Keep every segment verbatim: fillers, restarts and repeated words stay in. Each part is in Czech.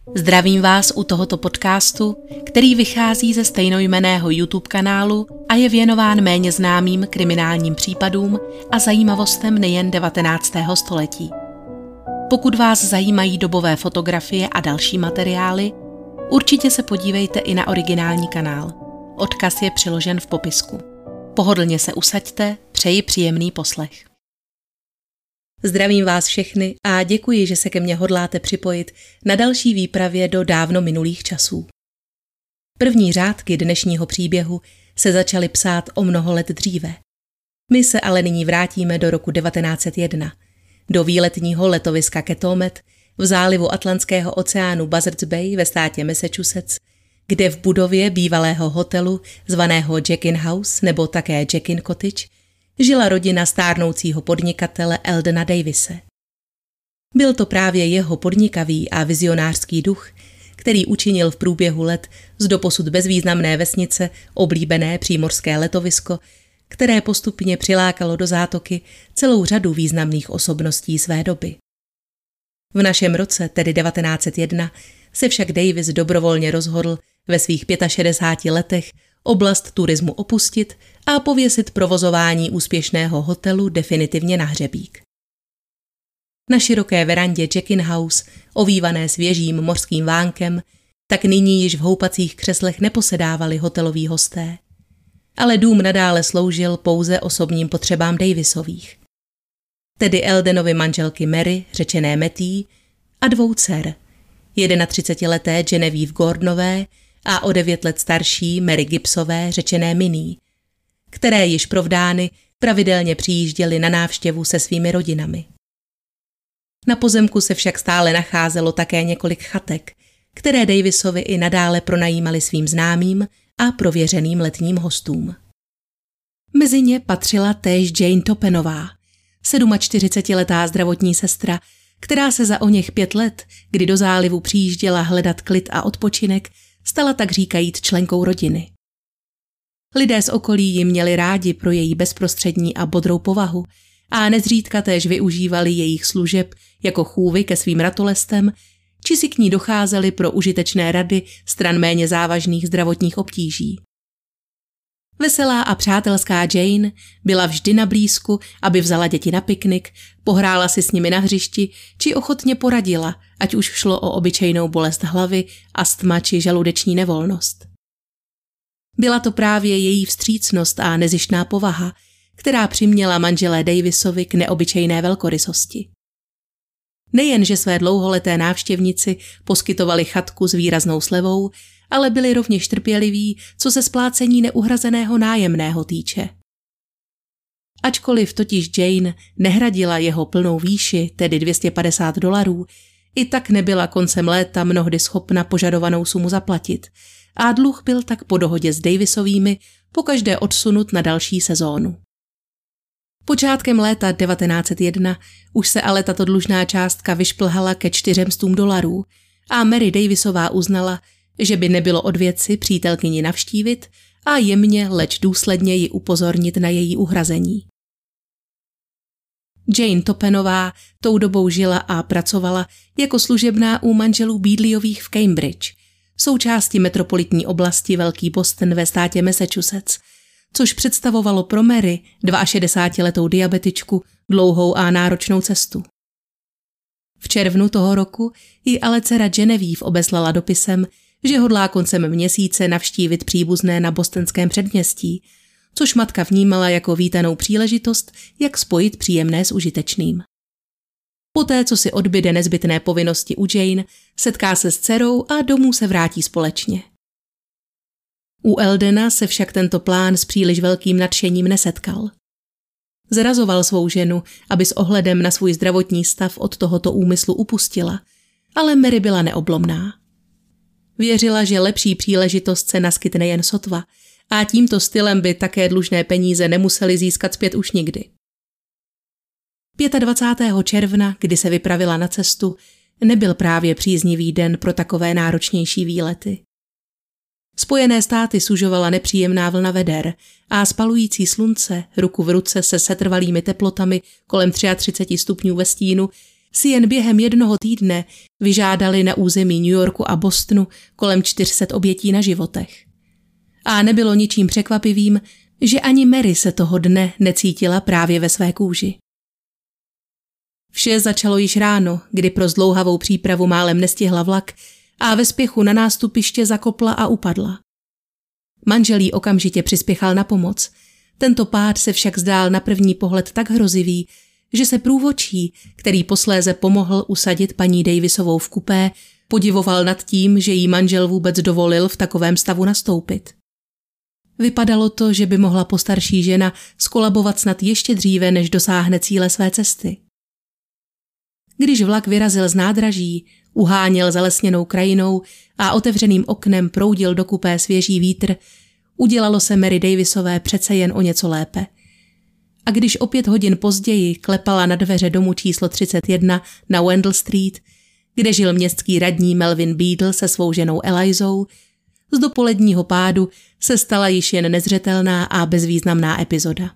Zdravím vás u tohoto podcastu, který vychází ze stejnojmenného YouTube kanálu a je věnován méně známým kriminálním případům a zajímavostem nejen devatenáctého století. Pokud vás zajímají dobové fotografie a další materiály, určitě se podívejte i na originální kanál. Odkaz je přiložen v popisku. Pohodlně se usaďte, přeji příjemný poslech. Zdravím vás všechny a děkuji, že se ke mně hodláte připojit na další výpravě do dávno minulých časů. První řádky dnešního příběhu se začaly psát o mnoho let dříve. My se ale nyní vrátíme do roku devatenáct set jedna, do výletního letoviska Ketomet v zálivu Atlantského oceánu Buzzards Bay ve státě Massachusetts, kde v budově bývalého hotelu zvaného Jack-in House nebo také Jack-in Cottage žila rodina stárnoucího podnikatele Eldena Davise. Byl to právě jeho podnikavý a vizionářský duch, který učinil v průběhu let z doposud bezvýznamné vesnice oblíbené přímořské letovisko, které postupně přilákalo do zátoky celou řadu významných osobností své doby. V našem roce, tedy devatenáct set jedna, se však Davis dobrovolně rozhodl ve svých šedesáti pěti letech oblast turismu opustit a pověsit provozování úspěšného hotelu definitivně na hřebík. Na široké verandě Jack-in House, ovývané svěžím mořským vánkem, tak nyní již v houpacích křeslech neposedávali hoteloví hosté. Ale dům nadále sloužil pouze osobním potřebám Davisových. Tedy Eldenovi manželky Mary, řečené Mattie, a dvou dcer, třicetijednoleté Genevieve Gordonové a o devět let starší Mary Gibbsové, řečené Minnie, které již provdány pravidelně přijížděly na návštěvu se svými rodinami. Na pozemku se však stále nacházelo také několik chatek, které Davisovi i nadále pronajímali svým známým a prověřeným letním hostům. Mezi ně patřila též Jane Toppenová, čtyřicetisedmiletá zdravotní sestra, která se za oněch pět let, kdy do zálivu přijížděla hledat klid a odpočinek, stala tak říkajíc členkou rodiny. Lidé z okolí ji měli rádi pro její bezprostřední a bodrou povahu a nezřídka též využívali jejich služeb jako chůvy ke svým ratolestem, či si k ní docházeli pro užitečné rady stran méně závažných zdravotních obtíží. Veselá a přátelská Jane byla vždy na blízku, aby vzala děti na piknik, pohrála si s nimi na hřišti, či ochotně poradila, ať už šlo o obyčejnou bolest hlavy, astma či žaludeční nevolnost. Byla to právě její vstřícnost a nezištná povaha, která přiměla manželé Davisovi k neobyčejné velkorysosti. Nejen, že své dlouholeté návštěvnici poskytovali chatku s výraznou slevou, ale byli rovněž trpěliví, co se splácení neuhrazeného nájemného týče. Ačkoliv totiž Jane nehradila jeho plnou výši, tedy dvě stě padesát dolarů, i tak nebyla koncem léta mnohdy schopna požadovanou sumu zaplatit a dluh byl tak po dohodě s Davisovými pokaždé odsunut na další sezónu. Počátkem léta devatenáct set jedna už se ale tato dlužná částka vyšplhala ke čtyřem stům dolarů a Mary Davisová uznala, že by nebylo od věci přítelkyni navštívit a jemně, leč důsledně ji upozornit na její uhrazení. Jane Toppenová tou dobou žila a pracovala jako služebná u manželů Beadleyových v Cambridge, součásti metropolitní oblasti Velký Boston ve státě Massachusetts, což představovalo pro Mary, šedesátiletou diabetičku, dlouhou a náročnou cestu. V červnu toho roku ji ale dcera Genevieve obeslala dopisem, že hodlá koncem měsíce navštívit příbuzné na bostonském předměstí, což matka vnímala jako vítanou příležitost, jak spojit příjemné s užitečným. Poté, co si odbyde nezbytné povinnosti u Jane, setká se s dcerou a domů se vrátí společně. U Eldena se však tento plán s příliš velkým nadšením nesetkal. Zrazoval svou ženu, aby s ohledem na svůj zdravotní stav od tohoto úmyslu upustila, ale Mary byla neoblomná. Věřila, že lepší příležitost se naskytne jen sotva a tímto stylem by také dlužné peníze nemuseli získat zpět už nikdy. dvacátého pátého června, kdy se vypravila na cestu, nebyl právě příznivý den pro takové náročnější výlety. Spojené státy sužovala nepříjemná vlna veder a spalující slunce ruku v ruce se setrvalými teplotami kolem třicet tři stupňů ve stínu si jen během jednoho týdne vyžádali na území New Yorku a Bostonu kolem čtyři sta obětí na životech. A nebylo ničím překvapivým, že ani Mary se toho dne necítila právě ve své kůži. Vše začalo již ráno, kdy pro zdlouhavou přípravu málem nestihla vlak a ve spěchu na nástupiště zakopla a upadla. Manžel jí okamžitě přispěchal na pomoc. Tento pád se však zdál na první pohled tak hrozivý, že se průvodčí, který posléze pomohl usadit paní Davisovou v kupé, podivoval nad tím, že jí manžel vůbec dovolil v takovém stavu nastoupit. Vypadalo to, že by mohla postarší žena skolabovat snad ještě dříve, než dosáhne cíle své cesty. Když vlak vyrazil z nádraží, uháněl zalesněnou krajinou a otevřeným oknem proudil do kupé svěží vítr, udělalo se Mary Davisové přece jen o něco lépe. A když o pět hodin později klepala na dveře domu číslo třicet jedna na Wendell Street, kde žil městský radní Melvin Beadle se svou ženou Elizou, z dopoledního pádu se stala již jen nezřetelná a bezvýznamná epizoda.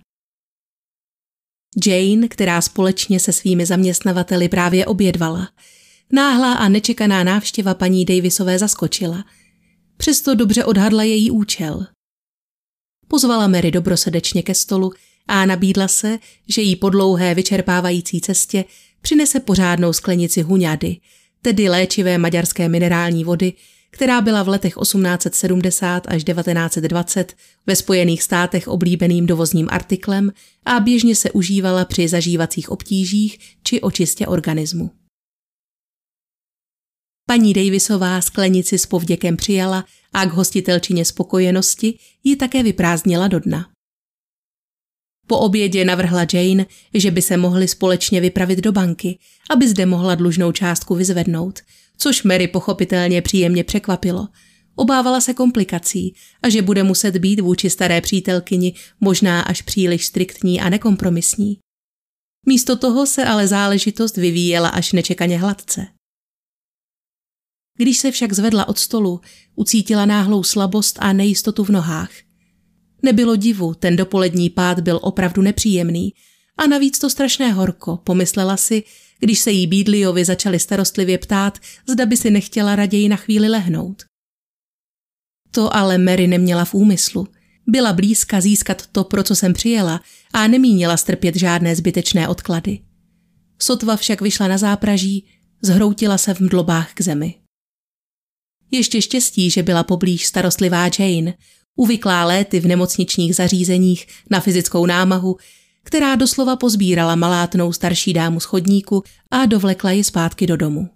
Jane, která společně se svými zaměstnavateli právě obědvala, náhlá a nečekaná návštěva paní Davisové zaskočila. Přesto dobře odhadla její účel. Pozvala Mary dobrosrdečně ke stolu a nabídla se, že jí po dlouhé vyčerpávající cestě přinese pořádnou sklenici huňady, tedy léčivé maďarské minerální vody, která byla v letech osmnáct set sedmdesát až devatenáct set dvacet ve Spojených státech oblíbeným dovozním artiklem a běžně se užívala při zažívacích obtížích či očistě organismu. Paní Davisová sklenici s povděkem přijala a k hostitelčině spokojenosti ji také vyprázdnila do dna. Po obědě navrhla Jane, že by se mohli společně vypravit do banky, aby zde mohla dlužnou částku vyzvednout, což Mary pochopitelně příjemně překvapilo. Obávala se komplikací a že bude muset být vůči staré přítelkyni možná až příliš striktní a nekompromisní. Místo toho se ale záležitost vyvíjela až nečekaně hladce. Když se však zvedla od stolu, ucítila náhlou slabost a nejistotu v nohách. Nebylo divu, ten dopolední pád byl opravdu nepříjemný a navíc to strašné horko, pomyslela si, když se jí Beadleyovi začali starostlivě ptát, zda by si nechtěla raději na chvíli lehnout. To ale Mary neměla v úmyslu. Byla blízka získat to, pro co jsem přijela, a nemínila strpět žádné zbytečné odklady. Sotva však vyšla na zápraží, zhroutila se v mdlobách k zemi. Ještě štěstí, že byla poblíž starostlivá Jane, uvyklá léty v nemocničních zařízeních na fyzickou námahu, která doslova pozbírala malátnou starší dámu z chodníku a dovlekla ji zpátky do domu.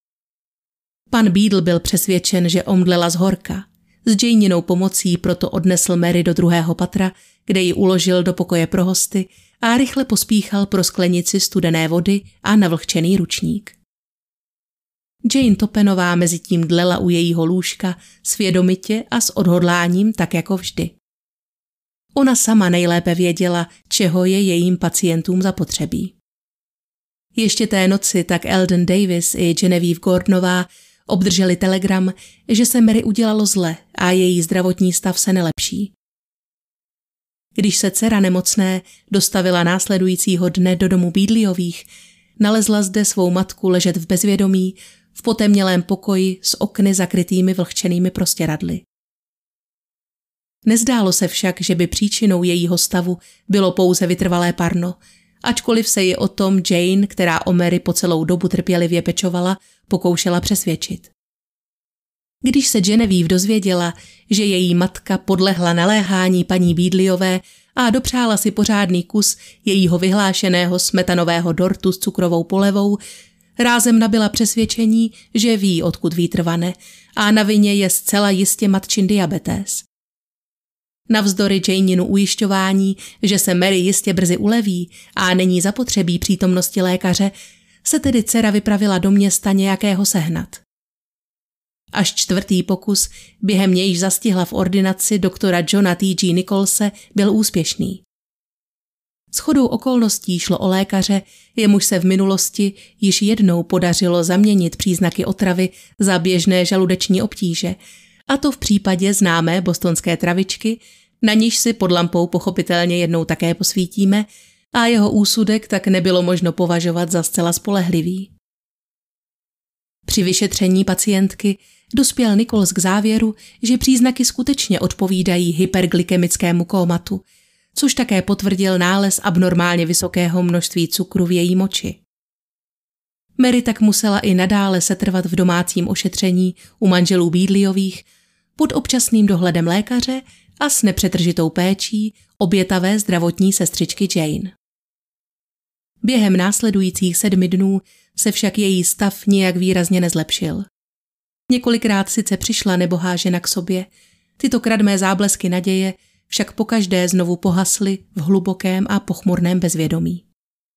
Pan Beadle byl přesvědčen, že omdlela z horka. S Janinou pomocí proto odnesl Mary do druhého patra, kde ji uložil do pokoje pro hosty a rychle pospíchal pro sklenici studené vody a navlhčený ručník. Jane Toppenová mezitím dlela u jejího lůžka svědomitě a s odhodláním tak jako vždy. Ona sama nejlépe věděla, čeho je jejím pacientům zapotřebí. Ještě té noci tak Eldon Davis i Genevieve Gordonová obdrželi telegram, že se Mary udělalo zle a její zdravotní stav se nelepší. Když se dcera nemocné dostavila následujícího dne do domu Beadleyových, nalezla zde svou matku ležet v bezvědomí v potemnělém pokoji s okny zakrytými vlhčenými prostěradly. Nezdálo se však, že by příčinou jejího stavu bylo pouze vytrvalé parno, ačkoliv se ji o tom Jane, která o Mary po celou dobu trpělivě pečovala, pokoušela přesvědčit. Když se Genevieve dozvěděla, že její matka podlehla naléhání paní Beadleyové a dopřála si pořádný kus jejího vyhlášeného smetanového dortu s cukrovou polevou, rázem nabyla přesvědčení, že ví, odkud vítr vane, a na vině je zcela jistě matčin diabetes. Navzdory Janinu ujišťování, že se Mary jistě brzy uleví a není zapotřebí přítomnosti lékaře, se tedy dcera vypravila do města nějakého sehnat. Až čtvrtý pokus, během nějž zastihla v ordinaci doktora Johna T G Nicholse, byl úspěšný. Shodou okolností šlo o lékaře, jemuž se v minulosti již jednou podařilo zaměnit příznaky otravy za běžné žaludeční obtíže, a to v případě známé bostonské travičky, na níž si pod lampou pochopitelně jednou také posvítíme, a jeho úsudek tak nebylo možno považovat za zcela spolehlivý. Při vyšetření pacientky dospěl Nichols k závěru, že příznaky skutečně odpovídají hyperglykemickému kómatu, což také potvrdil nález abnormálně vysokého množství cukru v její moči. Mary tak musela i nadále setrvat v domácím ošetření u manželů Beadleyových pod občasným dohledem lékaře a s nepřetržitou péčí obětavé zdravotní sestřičky Jane. Během následujících sedmi dnů se však její stav nijak výrazně nezlepšil. Několikrát sice přišla nebohá žena k sobě, tyto kradmé záblesky naděje však pokaždé znovu pohasly v hlubokém a pochmurném bezvědomí.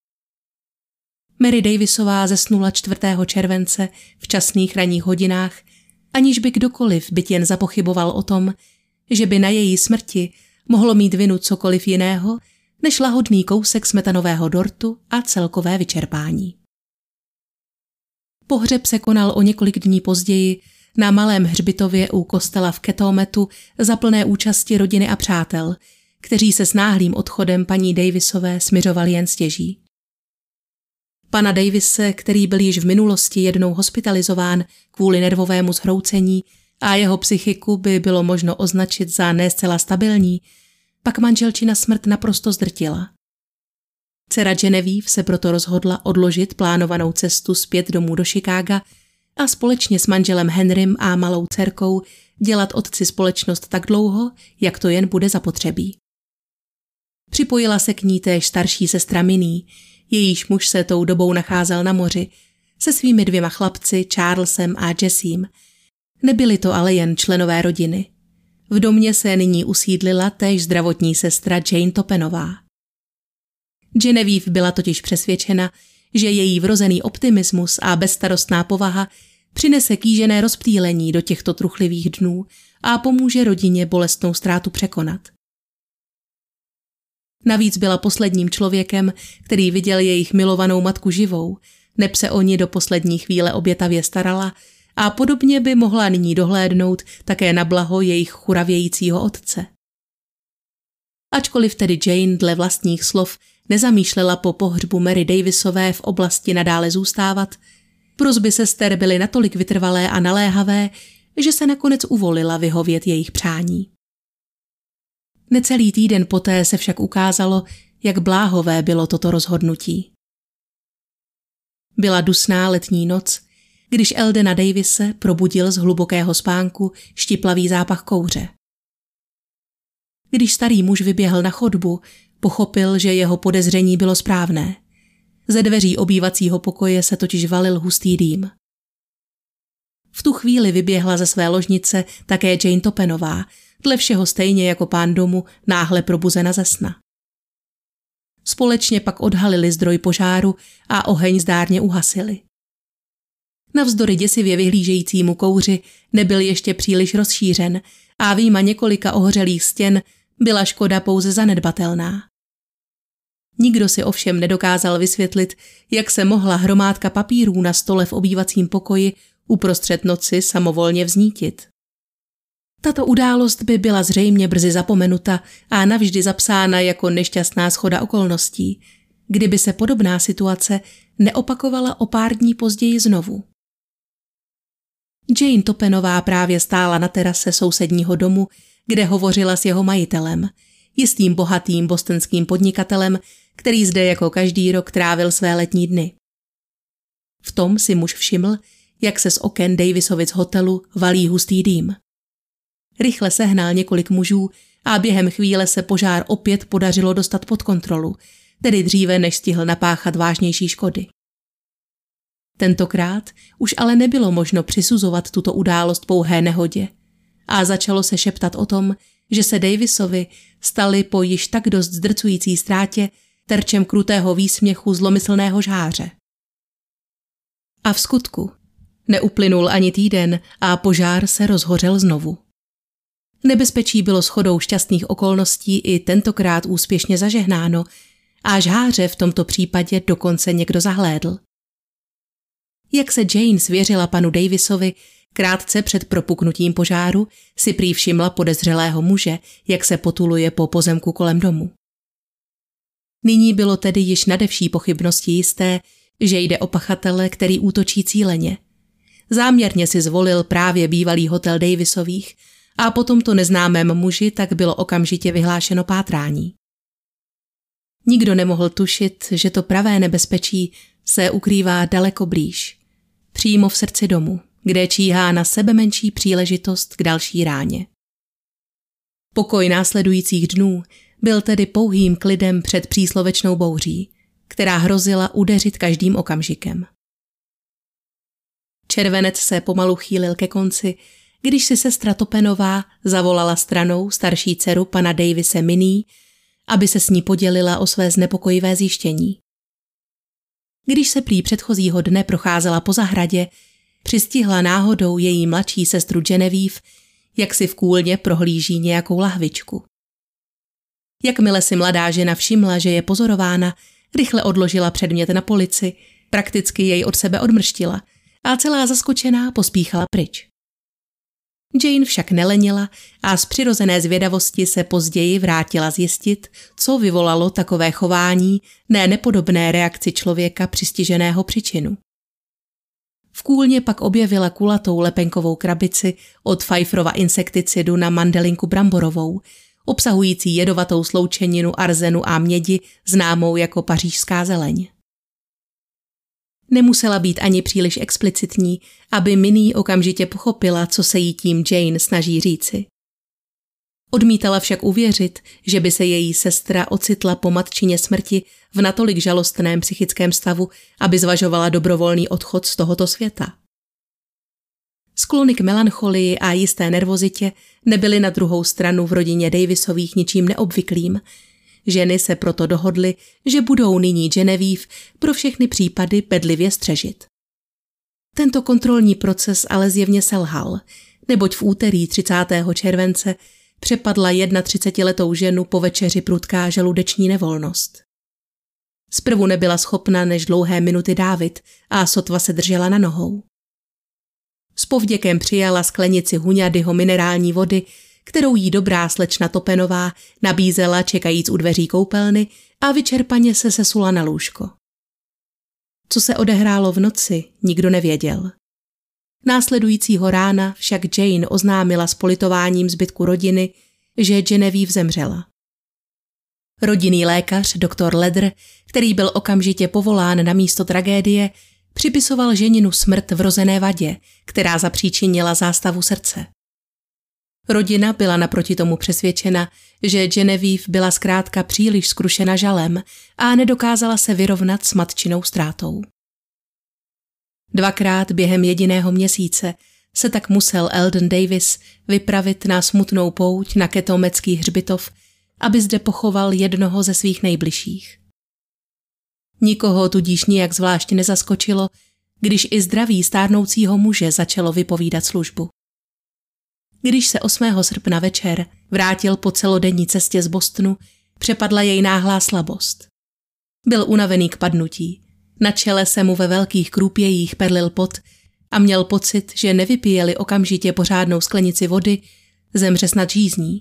Mary Davisová zesnula čtvrtého července v časných ranních hodinách, aniž by kdokoliv byť jen zapochyboval o tom, že by na její smrti mohlo mít vinu cokoliv jiného než lahodný kousek smetanového dortu a celkové vyčerpání. Pohřeb se konal o několik dní později na malém hřbitově u kostela v Ketometu za plné účasti rodiny a přátel, kteří se s náhlým odchodem paní Davisové smiřovali jen stěží. Pana Davise, který byl již v minulosti jednou hospitalizován kvůli nervovému zhroucení a jeho psychiku by bylo možno označit za ne zcela stabilní, pak manželčina smrt naprosto zdrtila. Dcera Genevieve se proto rozhodla odložit plánovanou cestu zpět domů do Chicaga a společně s manželem Henrym a malou dcerkou dělat otci společnost tak dlouho, jak to jen bude zapotřebí. Připojila se k ní též starší sestra Minnie, jejíž muž se tou dobou nacházel na moři, se svými dvěma chlapci Charlesem a Jessiem. Nebyli to ale jen členové rodiny. V domě se nyní usídlila též zdravotní sestra Jane Toppenová. Genevieve byla totiž přesvědčena, že její vrozený optimismus a bezstarostná povaha přinese kýžené rozptýlení do těchto truchlivých dnů a pomůže rodině bolestnou ztrátu překonat. Navíc byla posledním člověkem, který viděl jejich milovanou matku živou, neb se o ní do poslední chvíle obětavě starala a podobně by mohla nyní dohlédnout také na blaho jejich churavějícího otce. Ačkoliv tedy Jane dle vlastních slov nezamýšlela po pohřbu Mary Davisové v oblasti nadále zůstávat, prosby sester byly natolik vytrvalé a naléhavé, že se nakonec uvolila vyhovět jejich přání. Necelý týden poté se však ukázalo, jak bláhové bylo toto rozhodnutí. Byla dusná letní noc, když Eldena Davise probudil z hlubokého spánku štiplavý zápach kouře. Když starý muž vyběhl na chodbu, pochopil, že jeho podezření bylo správné. Ze dveří obývacího pokoje se totiž valil hustý dým. V tu chvíli vyběhla ze své ložnice také Jane Toppenová, dle všeho stejně jako pán domu náhle probuzena ze sna. Společně pak odhalili zdroj požáru a oheň zdárně uhasili. Navzdory děsivě vyhlížejícímu kouři nebyl ještě příliš rozšířen a vyjma několika ohořelých stěn byla škoda pouze zanedbatelná. Nikdo si ovšem nedokázal vysvětlit, jak se mohla hromádka papírů na stole v obývacím pokoji uprostřed noci samovolně vznítit. Tato událost by byla zřejmě brzy zapomenuta a navždy zapsána jako nešťastná shoda okolností, kdyby se podobná situace neopakovala o pár dní později znovu. Jane Toppenová právě stála na terase sousedního domu, kde hovořila s jeho majitelem, jistým bohatým bostonským podnikatelem, který zde jako každý rok trávil své letní dny. V tom si muž všiml, jak se z oken Davisovic hotelu valí hustý dým. Rychle sehnal několik mužů a během chvíle se požár opět podařilo dostat pod kontrolu, tedy dříve, než stihl napáchat vážnější škody. Tentokrát už ale nebylo možno přisuzovat tuto událost pouhé nehodě a začalo se šeptat o tom, že se Davisovi stali po již tak dost zdrcující ztrátě terčem krutého výsměchu zlomyslného žháře. A v skutku neuplynul ani týden a požár se rozhořel znovu. Nebezpečí bylo shodou šťastných okolností i tentokrát úspěšně zažehnáno a žháře v tomto případě dokonce někdo zahlédl. Jak se Jane svěřila panu Davisovi, krátce před propuknutím požáru si prý všimla podezřelého muže, jak se potuluje po pozemku kolem domu. Nyní bylo tedy již nade vší pochybnosti jisté, že jde o pachatele, který útočí cíleně. Záměrně si zvolil právě bývalý hotel Davisových a po tomto neznámém muži tak bylo okamžitě vyhlášeno pátrání. Nikdo nemohl tušit, že to pravé nebezpečí se ukrývá daleko blíž, přímo v srdci domu, kde číhá na sebemenší příležitost k další ráně. Pokoj následujících dnů byl tedy pouhým klidem před příslovečnou bouří, která hrozila udeřit každým okamžikem. Červenec se pomalu chýlil ke konci, když si sestra Topenová zavolala stranou starší dceru pana Davise Minnie, aby se s ní podělila o své znepokojivé zjištění. Když se prý předchozího dne procházela po zahradě, přistihla náhodou její mladší sestru Genevieve, jak si v kůlně prohlíží nějakou lahvičku. Jakmile si mladá žena všimla, že je pozorována, rychle odložila předmět na polici, prakticky jej od sebe odmrštila a celá zaskočená pospíchala pryč. Jane však nelenila a z přirozené zvědavosti se později vrátila zjistit, co vyvolalo takové chování, ne nepodobné reakci člověka přistiženého příčinu. V kůlně pak objevila kulatou lepenkovou krabici od Pfeifferova insekticidu na mandelinku bramborovou, obsahující jedovatou sloučeninu arzenu a mědi, známou jako pařížská zeleň. Nemusela být ani příliš explicitní, aby Minnie okamžitě pochopila, co se jí tím Jane snaží říci. Odmítala však uvěřit, že by se její sestra ocitla po matčině smrti v natolik žalostném psychickém stavu, aby zvažovala dobrovolný odchod z tohoto světa. Sklony k melancholii a jisté nervozitě nebyly na druhou stranu v rodině Davisových ničím neobvyklým. Ženy se proto dohodly, že budou nyní Genevieve pro všechny případy bedlivě střežit. Tento kontrolní proces ale zjevně selhal, neboť v úterý třicátého července přepadla třicetijednoletou ženu po večeři prudká žaludeční nevolnost. Zprvu nebyla schopna než dlouhé minuty dávit a sotva se držela na nohou. S povděkem přijala sklenici Huňadyho minerální vody, kterou jí dobrá slečna Topenová nabízela čekajíc u dveří koupelny a vyčerpaně se sesula na lůžko. Co se odehrálo v noci, nikdo nevěděl. Následujícího rána však Jane oznámila s politováním zbytku rodiny, že Genevieve zemřela. Rodinný lékař, doktor Ledr, který byl okamžitě povolán na místo tragédie, připisoval ženinu smrt vrozené vadě, která zapříčinila zástavu srdce. Rodina byla naproti tomu přesvědčena, že Genevieve byla zkrátka příliš skrušena žalem a nedokázala se vyrovnat s matčinou ztrátou. Dvakrát během jediného měsíce se tak musel Eldon Davis vypravit na smutnou pouť na Ketomecký hřbitov, aby zde pochoval jednoho ze svých nejbližších. Nikoho tudíž nijak zvlášť nezaskočilo, když i zdraví stárnoucího muže začalo vypovídat službu. Když se osmého srpna večer vrátil po celodenní cestě z Bostonu, přepadla jej náhlá slabost. Byl unavený k padnutí, na čele se mu ve velkých krůpějích perlil pot a měl pocit, že nevypije-li okamžitě pořádnou sklenici vody, zemře snad žízní.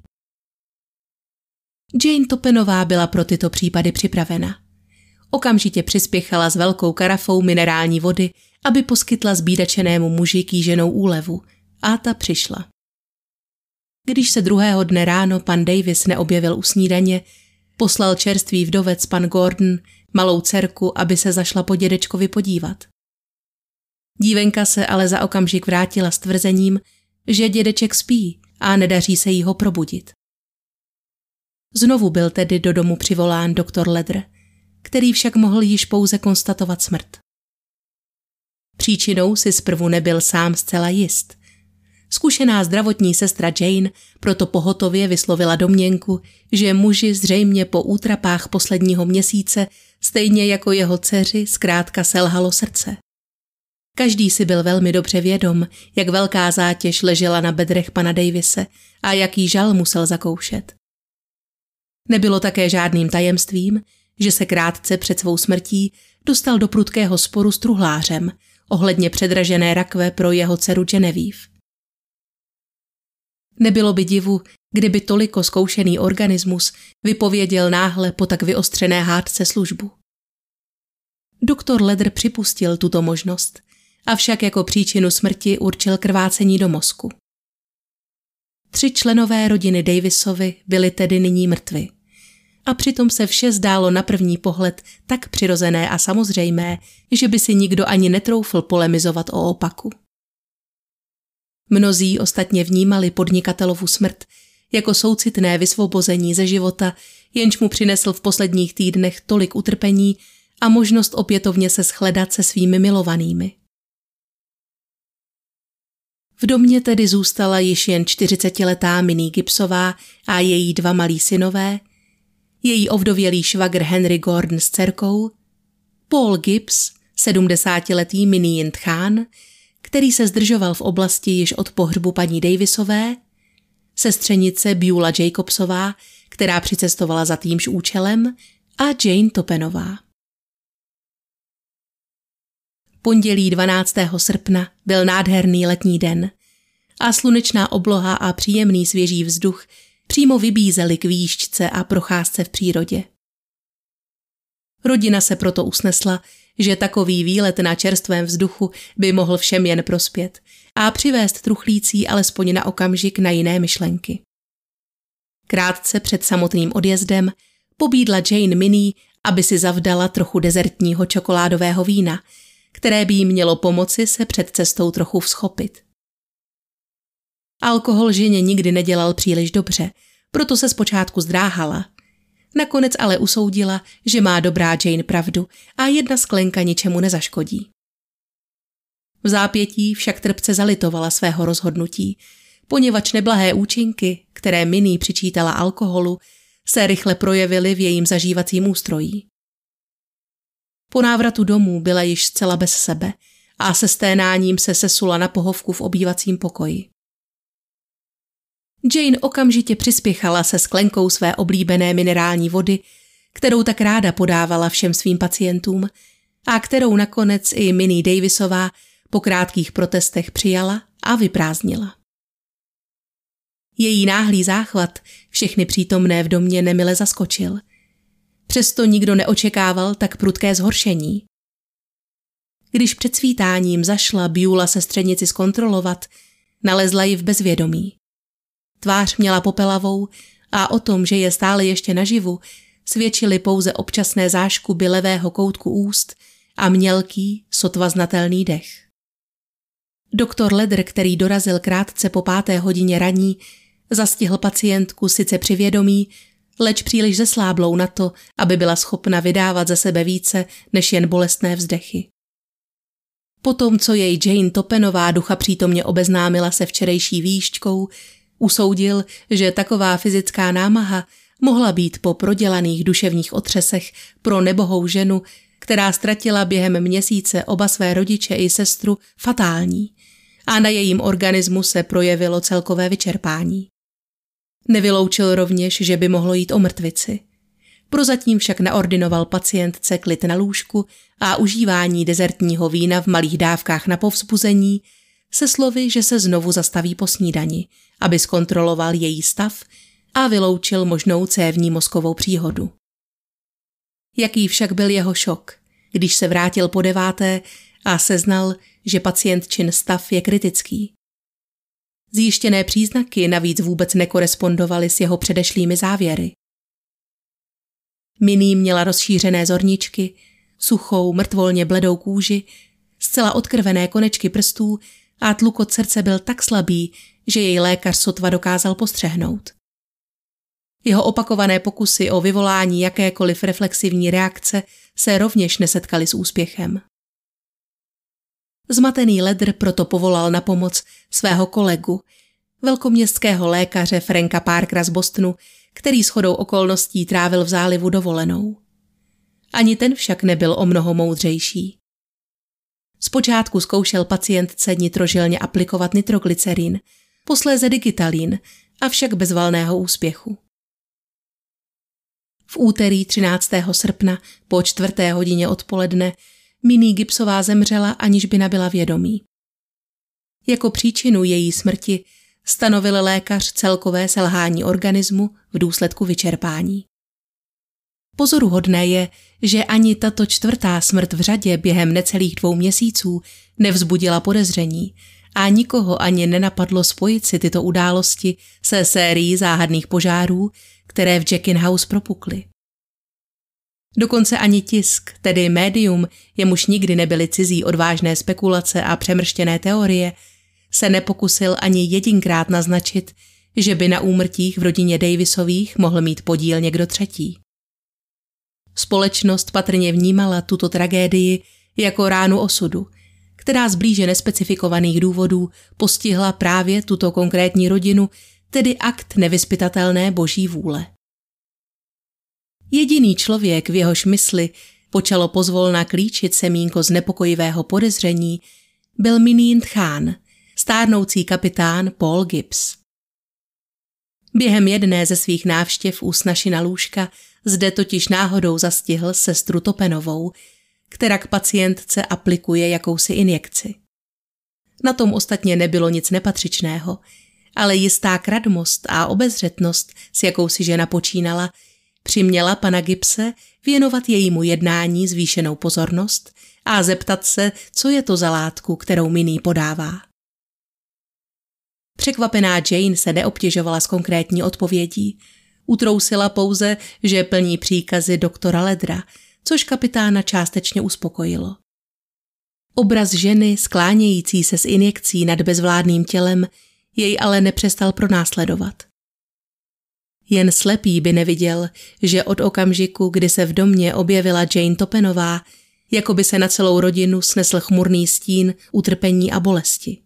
Jane Topenová byla pro tyto případy připravena. Okamžitě přispěchala s velkou karafou minerální vody, aby poskytla zbídačenému muži kýženou úlevu, a ta přišla. Když se druhého dne ráno pan Davis neobjevil u snídaně, poslal čerstvý vdovec pan Gordon malou dcerku, aby se zašla po dědečkovi podívat. Dívenka se ale za okamžik vrátila s tvrzením, že dědeček spí a nedaří se jí ho probudit. Znovu byl tedy do domu přivolán doktor Ledr, který však mohl již pouze konstatovat smrt. Příčinou si zprvu nebyl sám zcela jist. Zkušená zdravotní sestra Jane proto pohotově vyslovila domněnku, že muži zřejmě po útrapách posledního měsíce, stejně jako jeho dceři, zkrátka selhalo srdce. Každý si byl velmi dobře vědom, jak velká zátěž ležela na bedrech pana Davise a jaký žal musel zakoušet. Nebylo také žádným tajemstvím, že se krátce před svou smrtí dostal do prudkého sporu s truhlářem ohledně předražené rakve pro jeho dceru Genevieve. Nebylo by divu, kdyby toliko zkoušený organismus vypověděl náhle po tak vyostřené hádce službu. Doktor Ledr připustil tuto možnost avšak jako příčinu smrti určil krvácení do mozku. Tři členové rodiny Davisovy byli tedy nyní mrtvi. A přitom se vše zdálo na první pohled tak přirozené a samozřejmé, že by si nikdo ani netroufl polemizovat o opaku. Mnozí ostatně vnímali podnikatelovu smrt jako soucitné vysvobození ze života, jenž mu přinesl v posledních týdnech tolik utrpení a možnost opětovně se shledat se svými milovanými. V domě tedy zůstala již jen čtyřicetiletá Minnie Gibbsová a její dva malí synové, její ovdovělý švagr Henry Gordon s dcerkou, Paul Gibbs, sedmdesátiletý Minijint Khan, který se zdržoval v oblasti již od pohřbu paní Davisové, sestřenice Beulah Jacobsová, která přicestovala za týmž účelem, a Jane Toppenová. Pondělí dvanáctého srpna byl nádherný letní den a slunečná obloha a příjemný svěží vzduch přímo vybízeli k výšťce a procházce v přírodě. Rodina se proto usnesla, že takový výlet na čerstvém vzduchu by mohl všem jen prospět a přivést truchlící alespoň na okamžik na jiné myšlenky. Krátce před samotným odjezdem pobídla Jane Minnie, aby si zavdala trochu dezertního čokoládového vína, které by jí mělo pomoci se před cestou trochu vzchopit. Alkohol ženě nikdy nedělal příliš dobře, proto se zpočátku zdráhala. Nakonec ale usoudila, že má dobrá Jane pravdu a jedna sklenka ničemu nezaškodí. V zápětí však trpce zalitovala svého rozhodnutí, poněvadž neblahé účinky, které Minnie přičítala alkoholu, se rychle projevily v jejím zažívacím ústrojí. Po návratu domů byla již zcela bez sebe a se sténáním se sesula na pohovku v obývacím pokoji. Jane okamžitě přispěchala se sklenkou své oblíbené minerální vody, kterou tak ráda podávala všem svým pacientům a kterou nakonec i Minnie Davisová po krátkých protestech přijala a vyprázdnila. Její náhlý záchvat všechny přítomné v domě nemile zaskočil. Přesto nikdo neočekával tak prudké zhoršení. Když před svítáním zašla Beulah sestřenici zkontrolovat, nalezla ji v bezvědomí. Tvář měla popelavou a o tom, že je stále ještě naživu, svědčily pouze občasné záškuby levého koutku úst a mělký, sotva znatelný dech. Doktor Ledr, který dorazil krátce po páté hodině raní, zastihl pacientku sice při vědomí, leč příliš zesláblou na to, aby byla schopna vydávat ze sebe více než jen bolestné vzdechy. Potom, co jej Jane Toppenová ducha přítomně obeznámila se včerejší výšťkou, usoudil, že taková fyzická námaha mohla být po prodělaných duševních otřesech pro nebohou ženu, která ztratila během měsíce oba své rodiče i sestru, fatální a na jejím organismu se projevilo celkové vyčerpání. Nevyloučil rovněž, že by mohlo jít o mrtvici. Prozatím však naordinoval pacientce klid na lůžku a užívání dezertního vína v malých dávkách na povzbuzení se slovy, že se znovu zastaví po snídani, aby zkontroloval její stav a vyloučil možnou cévní mozkovou příhodu. Jaký však byl jeho šok, když se vrátil po deváté a seznal, že pacientčin stav je kritický. Zjištěné příznaky navíc vůbec nekorespondovaly s jeho předešlými závěry. Minnie měla rozšířené zorničky, suchou, mrtvolně bledou kůži, zcela odkrvené konečky prstů a tlukot srdce byl tak slabý, že jej lékař sotva dokázal postřehnout. Jeho opakované pokusy o vyvolání jakékoliv reflexivní reakce se rovněž nesetkaly s úspěchem. Zmatený Ledr proto povolal na pomoc svého kolegu, velkoměstského lékaře Franka Parkera z Bostonu, který shodou okolností trávil v zálivu dovolenou. Ani ten však nebyl o mnoho moudřejší. Zpočátku zkoušel pacientce nitrožilně aplikovat nitroglycerin, posléze digitalin, avšak bez valného úspěchu. V úterý třináctého srpna po čtvrté hodině odpoledne Minnie Gibbsová zemřela, aniž by nabyla vědomí. Jako příčinu její smrti stanovil lékař celkové selhání organismu v důsledku vyčerpání. Pozoruhodné je, že ani tato čtvrtá smrt v řadě během necelých dvou měsíců nevzbudila podezření a nikoho ani nenapadlo spojit si tyto události se sérií záhadných požárů, které v Jackin House propukly. Dokonce ani tisk, tedy médium, jemuž nikdy nebyly cizí odvážné spekulace a přemrštěné teorie, se nepokusil ani jedinkrát naznačit, že by na úmrtích v rodině Davisových mohl mít podíl někdo třetí. Společnost patrně vnímala tuto tragédii jako ránu osudu, která z blíže nespecifikovaných důvodů postihla právě tuto konkrétní rodinu, tedy akt nevyzpytatelné boží vůle. Jediný člověk, v jehož mysli počalo pozvolna klíčit semínko znepokojivého podezření, byl Mineen Khan, stárnoucí kapitán Paul Gibbs. Během jedné ze svých návštěv u snašina lůžka zde totiž náhodou zastihl sestru Topenovou, která k pacientce aplikuje jakousi injekci. Na tom ostatně nebylo nic nepatřičného, ale jistá kradmost a obezřetnost, s jakou si žena počínala, přiměla pana Gibbse věnovat jejímu jednání zvýšenou pozornost a zeptat se, co je to za látku, kterou Minnie podává. Překvapená Jane se neobtěžovala s konkrétní odpovědí. Utrousila pouze, že plní příkazy doktora Ledra, což kapitána částečně uspokojilo. Obraz ženy sklánějící se s injekcí nad bezvládným tělem jej ale nepřestal pronásledovat. Jen slepý by neviděl, že od okamžiku, kdy se v domě objevila Jane Topenová, jako by se na celou rodinu snesl chmurný stín utrpení a bolesti.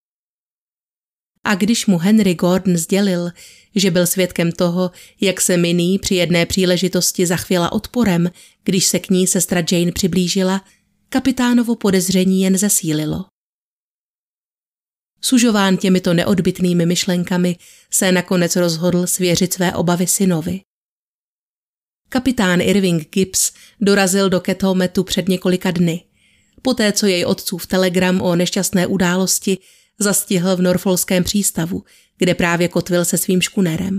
A když mu Henry Gordon sdělil, že byl svědkem toho, jak se Minnie při jedné příležitosti zachvěla odporem, když se k ní sestra Jane přiblížila, kapitánovo podezření jen zesílilo. Sužován těmito neodbytnými myšlenkami se nakonec rozhodl svěřit své obavy synovi. Kapitán Irving Gibbs dorazil do Cathometu před několika dny, poté co jej otcův telegram o nešťastné události zastihl v Norfolském přístavu, kde právě kotvil se svým škunerem.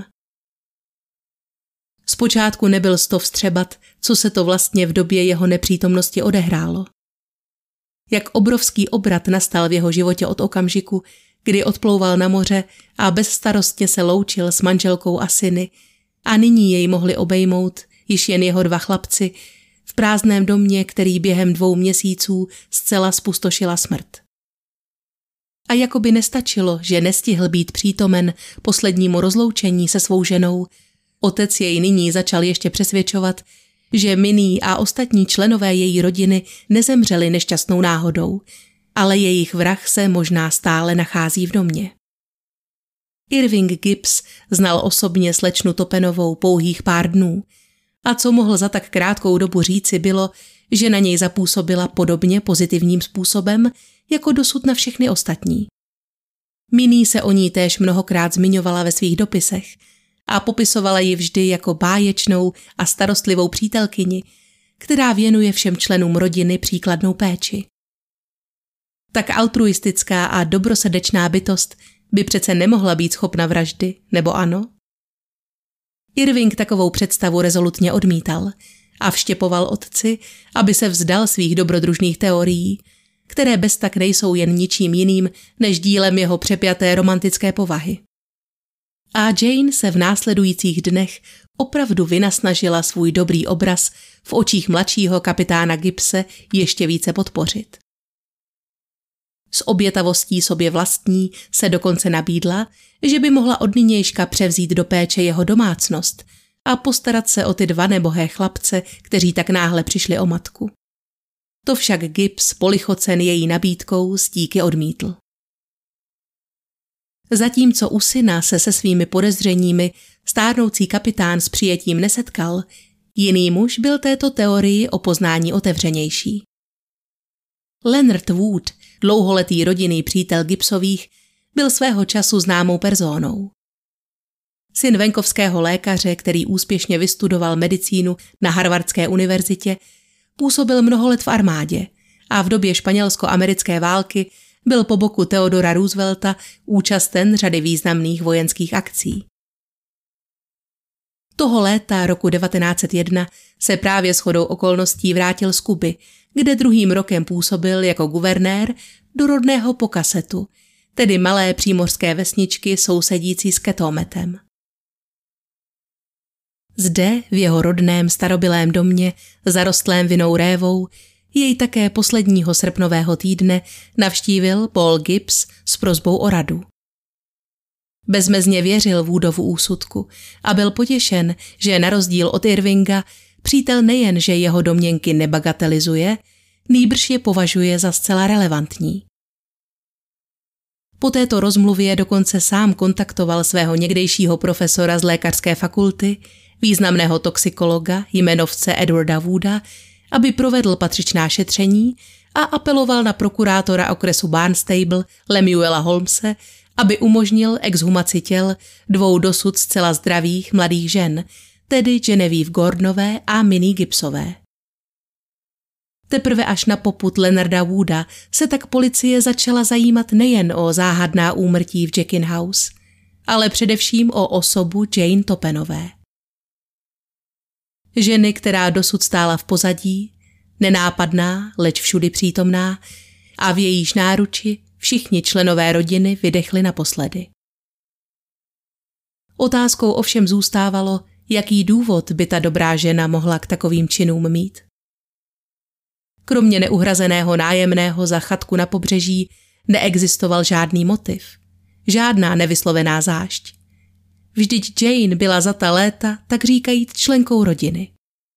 Zpočátku nebyl sto vstřebat, co se to vlastně v době jeho nepřítomnosti odehrálo. Jak obrovský obrat nastal v jeho životě od okamžiku, kdy odplouval na moře a bezstarostně se loučil s manželkou a syny a nyní jej mohli obejmout již jen jeho dva chlapci v prázdném domě, který během dvou měsíců zcela spustošila smrt. A jako by nestačilo, že nestihl být přítomen poslednímu rozloučení se svou ženou, otec jej nyní začal ještě přesvědčovat, že Minnie a ostatní členové její rodiny nezemřeli nešťastnou náhodou, ale jejich vrah se možná stále nachází v domě. Irving Gibbs znal osobně slečnu Topenovou pouhých pár dnů a co mohl za tak krátkou dobu říci bylo, že na něj zapůsobila podobně pozitivním způsobem, jako dosud na všechny ostatní. Minnie se o ní též mnohokrát zmiňovala ve svých dopisech a popisovala ji vždy jako báječnou a starostlivou přítelkyni, která věnuje všem členům rodiny příkladnou péči. Tak altruistická a dobrosrdečná bytost by přece nemohla být schopna vraždy, nebo ano? Irving takovou představu rezolutně odmítal a vštěpoval otci, aby se vzdal svých dobrodružných teorií, které beztak nejsou jen ničím jiným než dílem jeho přepjaté romantické povahy. A Jane se v následujících dnech opravdu vynasnažila svůj dobrý obraz v očích mladšího kapitána Gibbse ještě více podpořit. S obětavostí sobě vlastní se dokonce nabídla, že by mohla od nynějška převzít do péče jeho domácnost a postarat se o ty dva nebohé chlapce, kteří tak náhle přišli o matku. To však Gibbs, polichocen její nabídkou, stíky odmítl. Zatímco u syna se se svými podezřeními stárnoucí kapitán s přijetím nesetkal, jiný muž byl této teorii o poznání otevřenější. Leonard Wood, dlouholetý rodinný přítel Gibbsových, byl svého času známou personou. Syn venkovského lékaře, který úspěšně vystudoval medicínu na Harvardské univerzitě, působil mnoho let v armádě a v době španělsko-americké války byl po boku Theodora Roosevelta účasten řady významných vojenských akcí. Toho léta roku devatenáct set jedna se právě shodou okolností vrátil z Kuby, kde druhým rokem působil jako guvernér do rodného Pocassetu, tedy malé přímořské vesničky sousedící s Ketometem. Zde, v jeho rodném starobylém domě, zarostlém vinnou révou, jej také posledního srpnového týdne navštívil Paul Gibbs s prosbou o radu. Bezmezně věřil Woodovu úsudku a byl potěšen, že na rozdíl od Irvinga přítel nejen, že jeho domněnky nebagatelizuje, nýbrž je považuje za zcela relevantní. Po této rozmluvě dokonce sám kontaktoval svého někdejšího profesora z lékařské fakulty, významného toxikologa, jmenovce Edwarda Wooda, aby provedl patřičná šetření a apeloval na prokurátora okresu Barnstable Lemuela Holmese, aby umožnil exhumaci těl dvou dosud zcela zdravých mladých žen, tedy Genevieve Gordonové a Minnie Gibbsové. Teprve až na popud Leonarda Wooda se tak policie začala zajímat nejen o záhadná úmrtí v Jackin House, ale především o osobu Jane Toppenové. Ženy, která dosud stála v pozadí, nenápadná, leč všudy přítomná, a v jejíž náruči všichni členové rodiny vydechli naposledy. Otázkou ovšem zůstávalo, jaký důvod by ta dobrá žena mohla k takovým činům mít. Kromě neuhrazeného nájemného za chatku na pobřeží neexistoval žádný motiv, žádná nevyslovená zášť. Vždyť Jane byla za ta léta, tak říkajíc, členkou rodiny.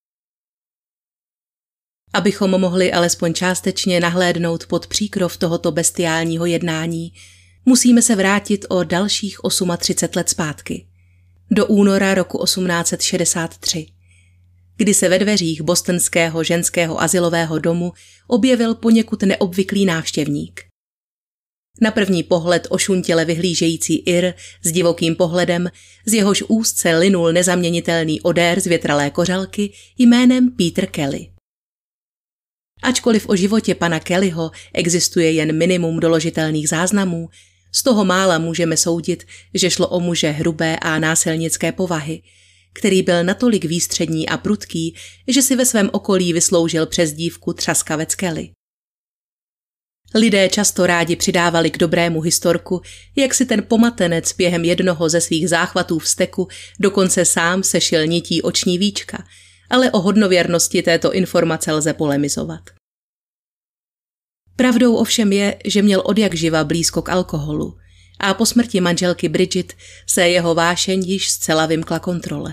Abychom mohli alespoň částečně nahlédnout pod příkrov tohoto bestiálního jednání, musíme se vrátit o dalších třicet osm let zpátky, do února roku osmnáct set šedesát tři, kdy se ve dveřích bostonského ženského azylového domu objevil poněkud neobvyklý návštěvník. Na první pohled ošuntěle vyhlížející Ir s divokým pohledem, z jehož úzce linul nezaměnitelný odér z větralé kořalky jménem Peter Kelly. Ačkoliv o životě pana Kellyho existuje jen minimum doložitelných záznamů, z toho mála můžeme soudit, že šlo o muže hrubé a násilnické povahy, který byl natolik výstřední a prudký, že si ve svém okolí vysloužil přezdívku Třaskavec Kelly. Lidé často rádi přidávali k dobrému historku, jak si ten pomatenec během jednoho ze svých záchvatů vzteku dokonce sám sešil nití oční víčka, ale o hodnověrnosti této informace lze polemizovat. Pravdou ovšem je, že měl odjakživa blízko k alkoholu a po smrti manželky Bridget se jeho vášeň již zcela vymkla kontrole.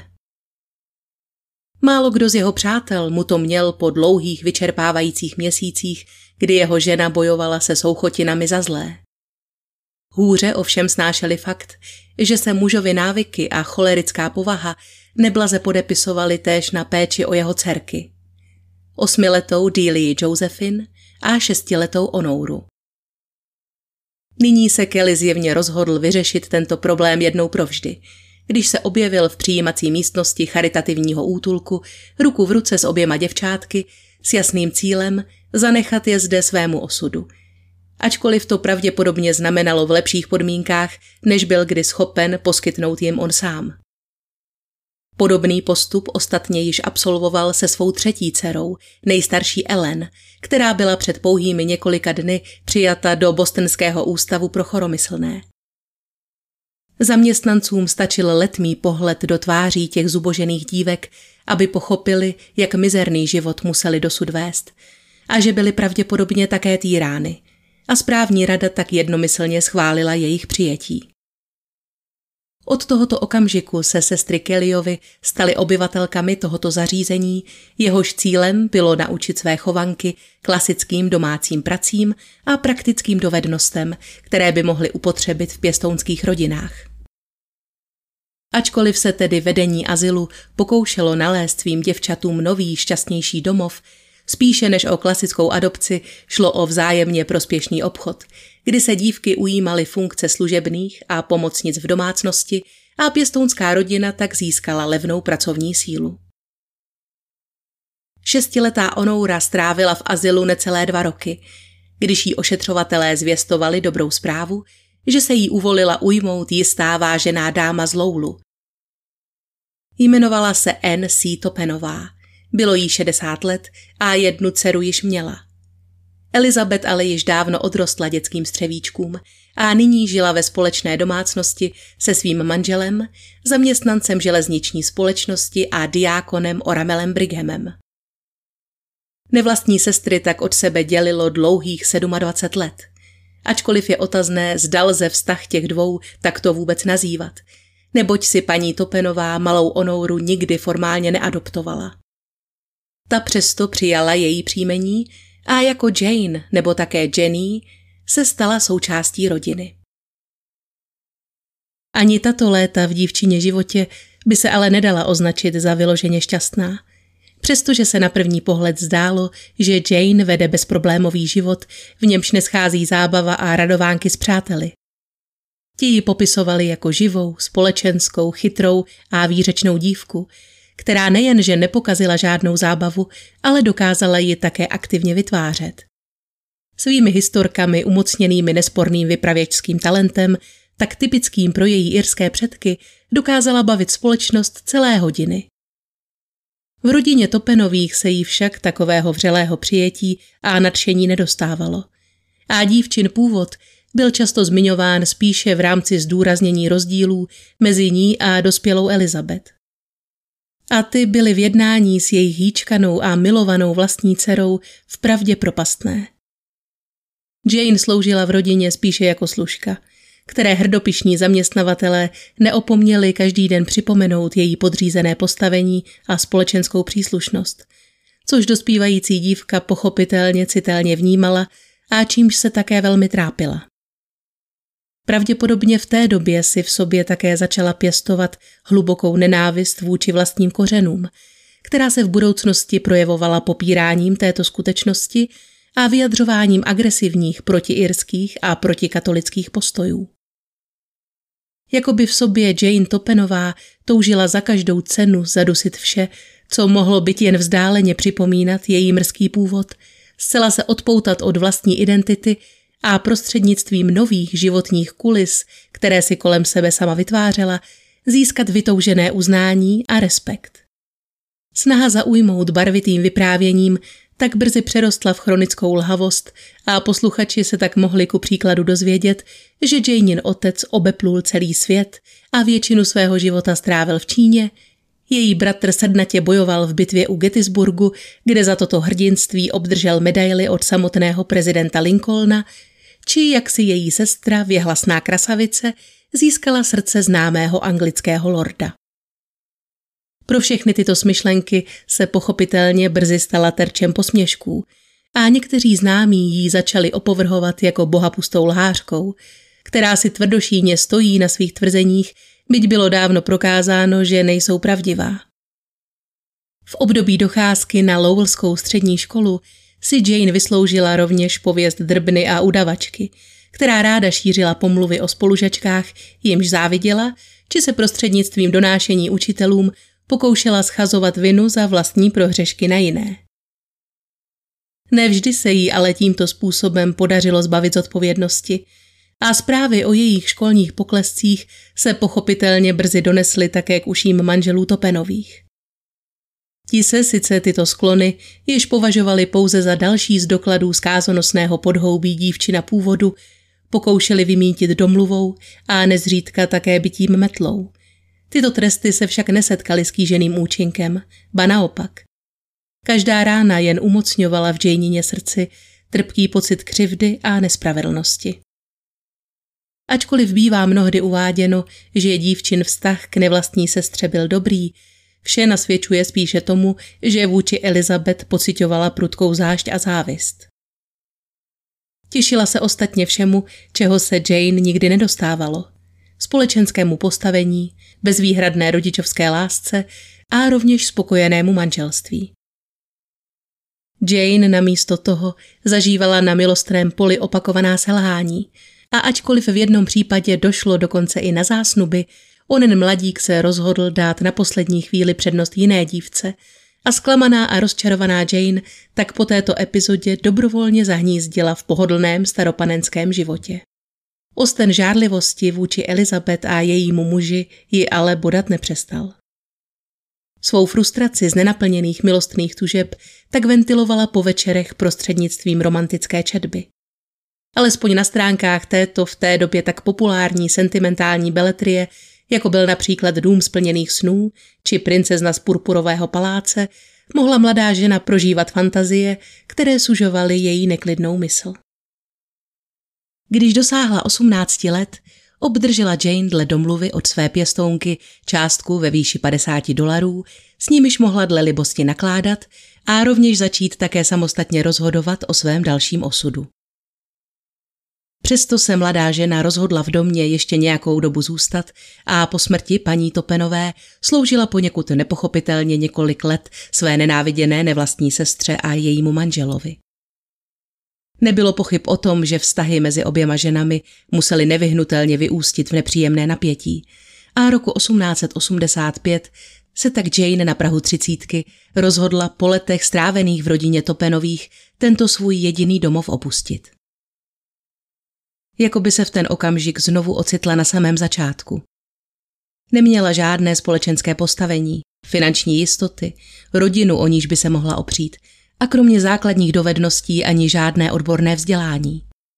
Málo kdo z jeho přátel mu to měl po dlouhých vyčerpávajících měsících, kdy jeho žena bojovala se souchotinami za zlé. Hůře ovšem snášeli fakt, že se mužovi návyky a cholerická povaha neblaze podepisovali též na péči o jeho dcerky. Osmiletou Delia Josephine a šestiletou Honouru. Nyní se Kelly zjevně rozhodl vyřešit tento problém jednou provždy, když se objevil v přijímací místnosti charitativního útulku ruku v ruce s oběma děvčátky s jasným cílem zanechat je zde svému osudu. Ačkoliv to pravděpodobně znamenalo v lepších podmínkách, než byl kdy schopen poskytnout jim on sám. Podobný postup ostatně již absolvoval se svou třetí dcerou, nejstarší Ellen, která byla před pouhými několika dny přijata do Bostonského ústavu pro choromyslné. Zaměstnancům stačil letmý pohled do tváří těch zubožených dívek, aby pochopili, jak mizerný život museli dosud vést a že byly pravděpodobně také týrány, a správní rada tak jednomyslně schválila jejich přijetí. Od tohoto okamžiku se sestry Kellyovi staly obyvatelkami tohoto zařízení, jehož cílem bylo naučit své chovanky klasickým domácím pracím a praktickým dovednostem, které by mohly upotřebit v pěstounských rodinách. Ačkoliv se tedy vedení azylu pokoušelo nalézt svým děvčatům nový šťastnější domov, spíše než o klasickou adopci šlo o vzájemně prospěšný obchod, kdy se dívky ujímaly funkce služebných a pomocnic v domácnosti a pěstounská rodina tak získala levnou pracovní sílu. Šestiletá Honoura strávila v azylu necelé dva roky, když jí ošetřovatelé zvěstovali dobrou zprávu, že se jí uvolila ujmout jistá vážená dáma z Lowlu. Jmenovala se Anne C. Toppenová. Bylo jí šedesát let a jednu dceru již měla. Elizabeth ale již dávno odrostla dětským střevíčkům a nyní žila ve společné domácnosti se svým manželem, zaměstnancem železniční společnosti a diákonem Oramelem Brighamem. Nevlastní sestry tak od sebe dělilo dlouhých dvacet sedm let. Ačkoliv je otazné, zda lze vztah těch dvou takto vůbec nazývat, neboť si paní Toppenová malou Honoru nikdy formálně neadoptovala. Ta přesto přijala její příjmení a jako Jane nebo také Jenny se stala součástí rodiny. Ani tato léta v dívčině životě by se ale nedala označit za vyloženě šťastná, přestože se na první pohled zdálo, že Jane vede bezproblémový život, v němž neschází zábava a radovánky s přáteli. Ti ji popisovali jako živou, společenskou, chytrou a výřečnou dívku, která nejenže nepokazila žádnou zábavu, ale dokázala ji také aktivně vytvářet. Svými historkami umocněnými nesporným vypravěčským talentem, tak typickým pro její irské předky, dokázala bavit společnost celé hodiny. V rodině Toppenových se jí však takového vřelého přijetí a nadšení nedostávalo. A dívčin původ byl často zmiňován spíše v rámci zdůraznění rozdílů mezi ní a dospělou Elizabeth. A ty byly v jednání s jejich hýčkanou a milovanou vlastní dcerou vpravdě propastné. Jane sloužila v rodině spíše jako služka, které hrdopišní zaměstnavatelé neopomněli každý den připomenout její podřízené postavení a společenskou příslušnost, což dospívající dívka pochopitelně citelně vnímala a čímž se také velmi trápila. Pravděpodobně v té době si v sobě také začala pěstovat hlubokou nenávist vůči vlastním kořenům, která se v budoucnosti projevovala popíráním této skutečnosti a vyjadřováním agresivních protiirských a protikatolických postojů. Jakoby v sobě Jane Toppenová toužila za každou cenu zadusit vše, co mohlo být jen vzdáleně připomínat její mrzký původ, zcela se odpoutat od vlastní identity a prostřednictvím nových životních kulis, které si kolem sebe sama vytvářela, získat vytoužené uznání a respekt. Snaha zaujmout barvitým vyprávěním tak brzy přerostla v chronickou lhavost a posluchači se tak mohli ku příkladu dozvědět, že Janin otec obeplul celý svět a většinu svého života strávil v Číně, její bratr srdnatě bojoval v bitvě u Gettysburgu, kde za toto hrdinství obdržel medaili od samotného prezidenta Lincolna, či jak si její sestra, věhlasná krasavice, získala srdce známého anglického lorda. Pro všechny tyto smyšlenky se pochopitelně brzy stala terčem posměšků a někteří známí jí začali opovrhovat jako bohapustou lhářkou, která si tvrdošíjně stojí na svých tvrzeních, byť bylo dávno prokázáno, že nejsou pravdivá. V období docházky na Lowellskou střední školu si Jane vysloužila rovněž pověst drbny a udavačky, která ráda šířila pomluvy o spolužačkách, jimž záviděla, či se prostřednictvím donášení učitelům pokoušela schazovat vinu za vlastní prohřešky na jiné. Nevždy se jí ale tímto způsobem podařilo zbavit zodpovědnosti a zprávy o jejich školních poklescích se pochopitelně brzy donesly také k uším manželů Toppenových. Ti se sice tyto sklony již považovali pouze za další z dokladů zkázonosného podhoubí dívčina původu, pokoušeli vymítit domluvou a nezřídka také bitím metlou. Tyto tresty se však nesetkaly s kýženým účinkem, ba naopak. Každá rána jen umocňovala v Janině srdci trpký pocit křivdy a nespravedlnosti. Ačkoliv bývá mnohdy uváděno, že dívčin vztah k nevlastní sestře byl dobrý, vše nasvědčuje spíše tomu, že vůči Elizabeth pociťovala prudkou zášť a závist. Těšila se ostatně všemu, čeho se Jane nikdy nedostávalo. Společenskému postavení, bezvýhradné rodičovské lásce a rovněž spokojenému manželství. Jane namísto toho zažívala na milostrném poli opakovaná selhání a ačkoliv v jednom případě došlo dokonce i na zásnuby, onen mladík se rozhodl dát na poslední chvíli přednost jiné dívce a zklamaná a rozčarovaná Jane tak po této epizodě dobrovolně zahnízdila v pohodlném staropanenském životě. Osten žárlivosti vůči Elizabeth a jejímu muži ji ale bodat nepřestal. Svou frustraci z nenaplněných milostných tužeb tak ventilovala po večerech prostřednictvím romantické četby. Alespoň na stránkách této v té době tak populární sentimentální beletrie, jako byl například Dům splněných snů či Princezna z purpurového paláce, mohla mladá žena prožívat fantazie, které sužovaly její neklidnou mysl. Když dosáhla osmnácti let, obdržela Jane dle domluvy od své pěstounky částku ve výši padesát dolarů, s nimiž mohla dle libosti nakládat a rovněž začít také samostatně rozhodovat o svém dalším osudu. Přesto se mladá žena rozhodla v domě ještě nějakou dobu zůstat a po smrti paní Topenové sloužila poněkud nepochopitelně několik let své nenáviděné nevlastní sestře a jejímu manželovi. Nebylo pochyb o tom, že vztahy mezi oběma ženami musely nevyhnutelně vyústit v nepříjemné napětí a roku osmnáct set osmdesát pět se tak Jane na prahu třicítky rozhodla po letech strávených v rodině Topenových tento svůj jediný domov opustit. Jakoby se v ten okamžik znovu ocitla na samém začátku. Neměla žádné společenské postavení, finanční jistoty, rodinu, o níž by se mohla opřít, a kromě základních dovedností ani žádné odborné vzdělání.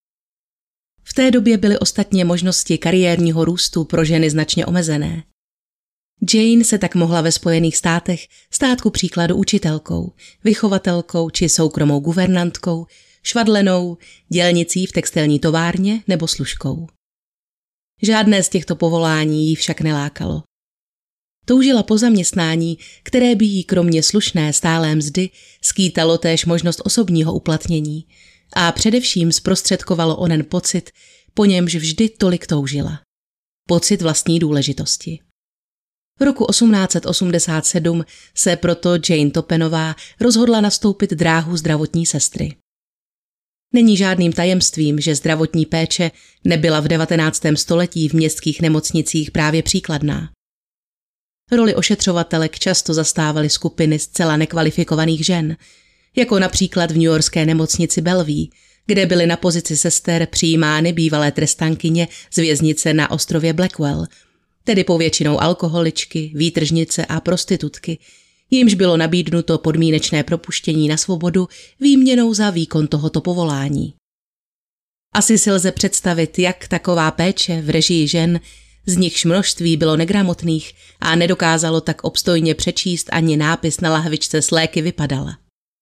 V té době byly ostatně možnosti kariérního růstu pro ženy značně omezené. Jane se tak mohla ve Spojených státech stát ku příkladu učitelkou, vychovatelkou či soukromou guvernantkou, švadlenou, dělnicí v textilní továrně nebo služkou. Žádné z těchto povolání jí však nelákalo. Toužila po zaměstnání, které by jí kromě slušné stálé mzdy skýtalo též možnost osobního uplatnění a především zprostředkovalo onen pocit, po němž vždy tolik toužila. Pocit vlastní důležitosti. V roku osmnáct set osmdesát sedm se proto Jane Topenová rozhodla nastoupit dráhu zdravotní sestry. Není žádným tajemstvím, že zdravotní péče nebyla v devatenáctém století v městských nemocnicích právě příkladná. Roli ošetřovatelek často zastávaly skupiny zcela nekvalifikovaných žen, jako například v newyorské nemocnici Bellevue, kde byly na pozici sester přijímány bývalé trestankyně z věznice na ostrově Blackwell, tedy povětšinou alkoholičky, výtržnice a prostitutky, jimž bylo nabídnuto podmínečné propuštění na svobodu výměnou za výkon tohoto povolání. Asi si lze představit, jak taková péče v režii žen, z nichž množství bylo negramotných a nedokázalo tak obstojně přečíst ani nápis na lahvičce s léky, vypadala.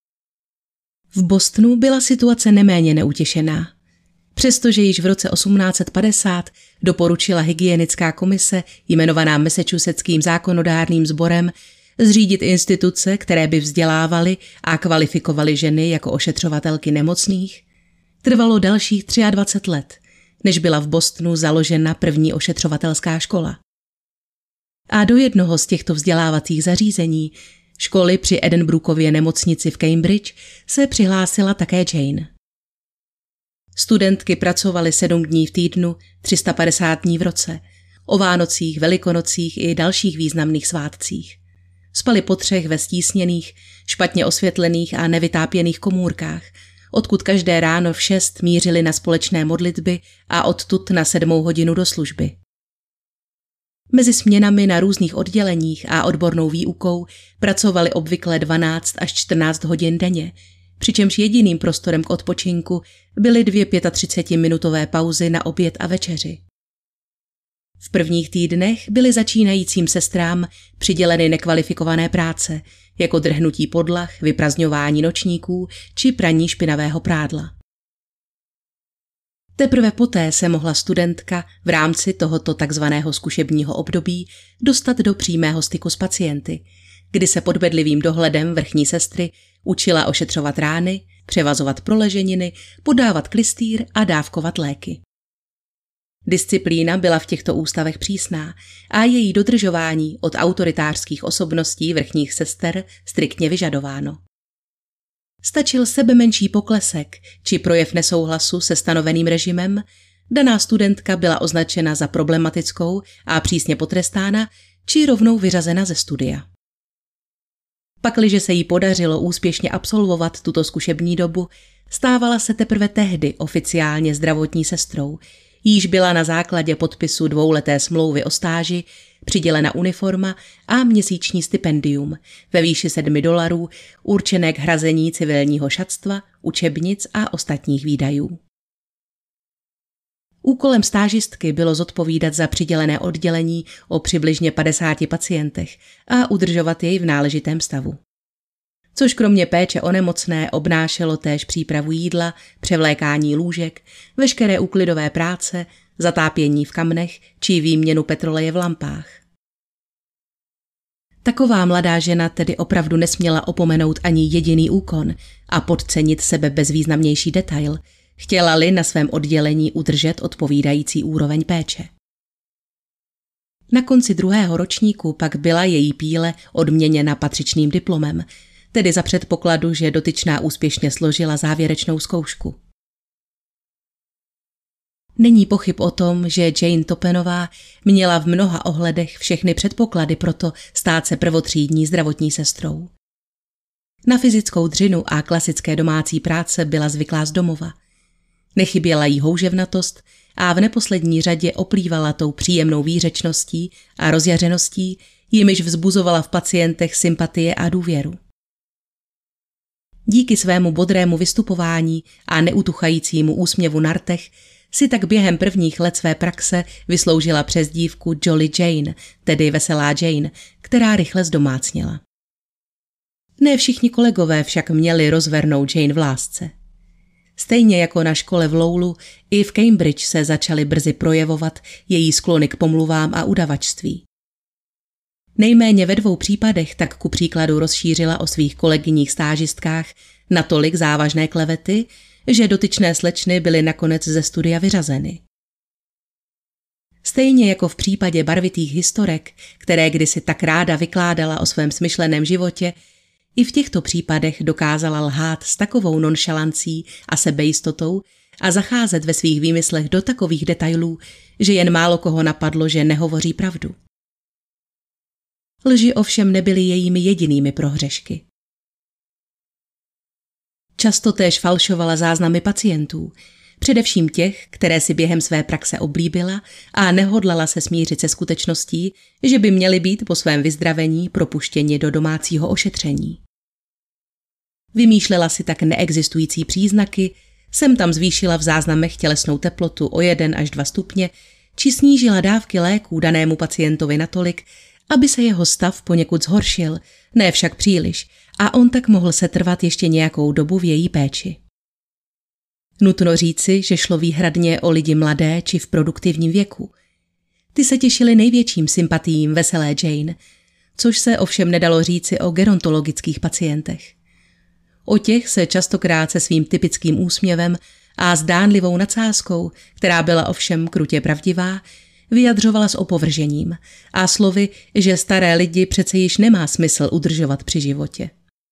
V Bostonu byla situace neméně neutěšená. Přestože již v roce osmnáct set padesát doporučila hygienická komise jmenovaná Massachusettským zákonodárným sborem zřídit instituce, které by vzdělávaly a kvalifikovaly ženy jako ošetřovatelky nemocných, trvalo dalších dvacet tři let, než byla v Bostonu založena první ošetřovatelská škola. A do jednoho z těchto vzdělávacích zařízení, školy při Edinburghově nemocnici v Cambridge, se přihlásila také Jane. Studentky pracovaly sedm dní v týdnu, tři sta padesát dní v roce, o Vánocích, Velikonocích i dalších významných svátcích. Spali po třech ve stísněných, špatně osvětlených a nevytápěných komůrkách, odkud každé ráno v šest mířili na společné modlitby a odtud na sedmou hodinu do služby. Mezi směnami na různých odděleních a odbornou výukou pracovali obvykle dvanáct až čtrnáct hodin denně, přičemž jediným prostorem k odpočinku byly dvě třicetiminutové pauzy na oběd a večeři. V prvních týdnech byly začínajícím sestrám přiděleny nekvalifikované práce, jako drhnutí podlah, vyprazňování nočníků či praní špinavého prádla. Teprve poté se mohla studentka v rámci tohoto takzvaného zkušebního období dostat do přímého styku s pacienty, kdy se pod bedlivým dohledem vrchní sestry učila ošetřovat rány, převazovat proleženiny, podávat klystýr a dávkovat léky. Disciplína byla v těchto ústavech přísná a její dodržování od autoritářských osobností vrchních sester striktně vyžadováno. Stačil sebemenší poklesek či projev nesouhlasu se stanoveným režimem, daná studentka byla označena za problematickou a přísně potrestána či rovnou vyřazena ze studia. Pakliže se jí podařilo úspěšně absolvovat tuto zkušební dobu, stávala se teprve tehdy oficiálně zdravotní sestrou, jíž byla na základě podpisu dvouleté smlouvy o stáži přidělena uniforma a měsíční stipendium ve výši sedmi dolarů určené k hrazení civilního šatstva, učebnic a ostatních výdajů. Úkolem stážistky bylo zodpovídat za přidělené oddělení o přibližně padesáti pacientech a udržovat jej v náležitém stavu. Což kromě péče o nemocné obnášelo též přípravu jídla, převlékání lůžek, veškeré úklidové práce, zatápění v kamnech či výměnu petroleje v lampách. Taková mladá žena tedy opravdu nesměla opomenout ani jediný úkon a podcenit sebe bezvýznamnější detail, chtěla-li na svém oddělení udržet odpovídající úroveň péče. Na konci druhého ročníku pak byla její píle odměněna patřičným diplomem, tedy za předpokladu, že dotyčná úspěšně složila závěrečnou zkoušku. Není pochyb o tom, že Jane Toppenová měla v mnoha ohledech všechny předpoklady pro to stát se prvotřídní zdravotní sestrou. Na fyzickou dřinu a klasické domácí práce byla zvyklá z domova. Nechyběla jí houževnatost a v neposlední řadě oplývala tou příjemnou výřečností a rozjařeností, jimiž vzbuzovala v pacientech sympatie a důvěru. Díky svému bodrému vystupování a neutuchajícímu úsměvu na rtech si tak během prvních let své praxe vysloužila přezdívku Jolly Jane, tedy Veselá Jane, která rychle zdomácněla. Ne všichni kolegové však měli rozvernou Jane v lásce. Stejně jako na škole v Lowlu, i v Cambridge se začaly brzy projevovat její sklony k pomluvám a udavačství. Nejméně ve dvou případech tak ku příkladu rozšířila o svých kolegyních stážistkách natolik závažné klevety, že dotyčné slečny byly nakonec ze studia vyřazeny. Stejně jako v případě barvitých historek, které kdysi tak ráda vykládala o svém smyšleném životě, i v těchto případech dokázala lhát s takovou nonšalancí a sebejistotou a zacházet ve svých výmyslech do takových detailů, že jen málo koho napadlo, že nehovoří pravdu. Lži ovšem nebyly jejími jedinými prohřešky. Často též falšovala záznamy pacientů, především těch, které si během své praxe oblíbila a nehodlala se smířit se skutečností, že by měli být po svém vyzdravení propuštěni do domácího ošetření. Vymýšlela si tak neexistující příznaky, sem tam zvýšila v záznamech tělesnou teplotu o jeden až dva stupně, či snížila dávky léků danému pacientovi natolik, aby se jeho stav poněkud zhoršil, ne však příliš, a on tak mohl setrvat ještě nějakou dobu v její péči. Nutno říci, že šlo výhradně o lidi mladé či v produktivním věku. Ty se těšili největším sympatiím Veselé Jane, což se ovšem nedalo říci o gerontologických pacientech. O těch se častokrát se svým typickým úsměvem a zdánlivou nadsázkou, která byla ovšem krutě pravdivá, vyjadřovala s opovržením a slovy, že staré lidi přece již nemá smysl udržovat při životě.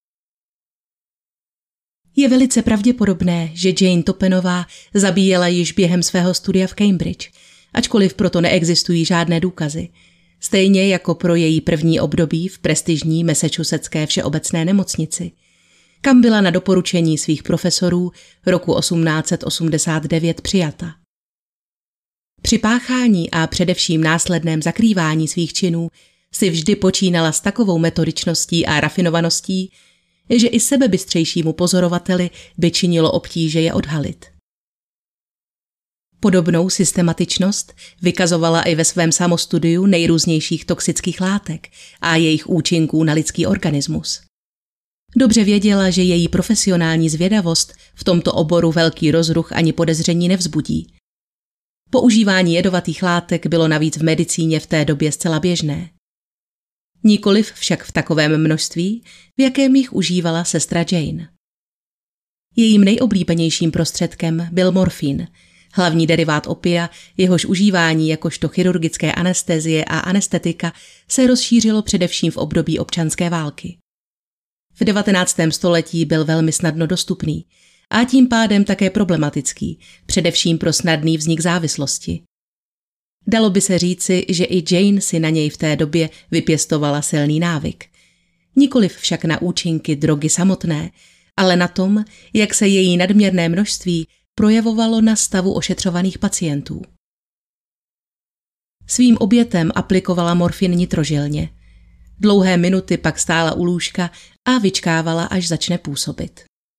Je velice pravděpodobné, že Jane Toppenová zabíjela již během svého studia v Cambridge, ačkoliv proto neexistují žádné důkazy, stejně jako pro její první období v prestižní Massachusettské všeobecné nemocnici, kam byla na doporučení svých profesorů roku osmnáct set osmdesát devět přijata. Při páchání a především následném zakrývání svých činů si vždy počínala s takovou metodičností a rafinovaností, že i sebebystřejšímu pozorovateli by činilo obtíže je odhalit. Podobnou systematičnost vykazovala i ve svém samostudiu nejrůznějších toxických látek a jejich účinků na lidský organismus. Dobře věděla, že její profesionální zvědavost v tomto oboru velký rozruch ani podezření nevzbudí. Používání jedovatých látek bylo navíc v medicíně v té době zcela běžné. Nikoliv však v takovém množství, v jakém jich užívala sestra Jane. Jejím nejoblíbenějším prostředkem byl morfín, hlavní derivát opia, jehož užívání jakožto chirurgické anestezie a anestetika se rozšířilo především v období občanské války. V devatenáctém století byl velmi snadno dostupný a tím pádem také problematický, především pro snadný vznik závislosti. Dalo by se říci, že i Jane si na něj v té době vypěstovala silný návyk. Nikoliv však na účinky drogy samotné, ale na tom, jak se její nadměrné množství projevovalo na stavu ošetřovaných pacientů. Svým obětem aplikovala morfin nitrožilně. Dlouhé minuty pak stála u lůžka a vyčkávala, až začne působit.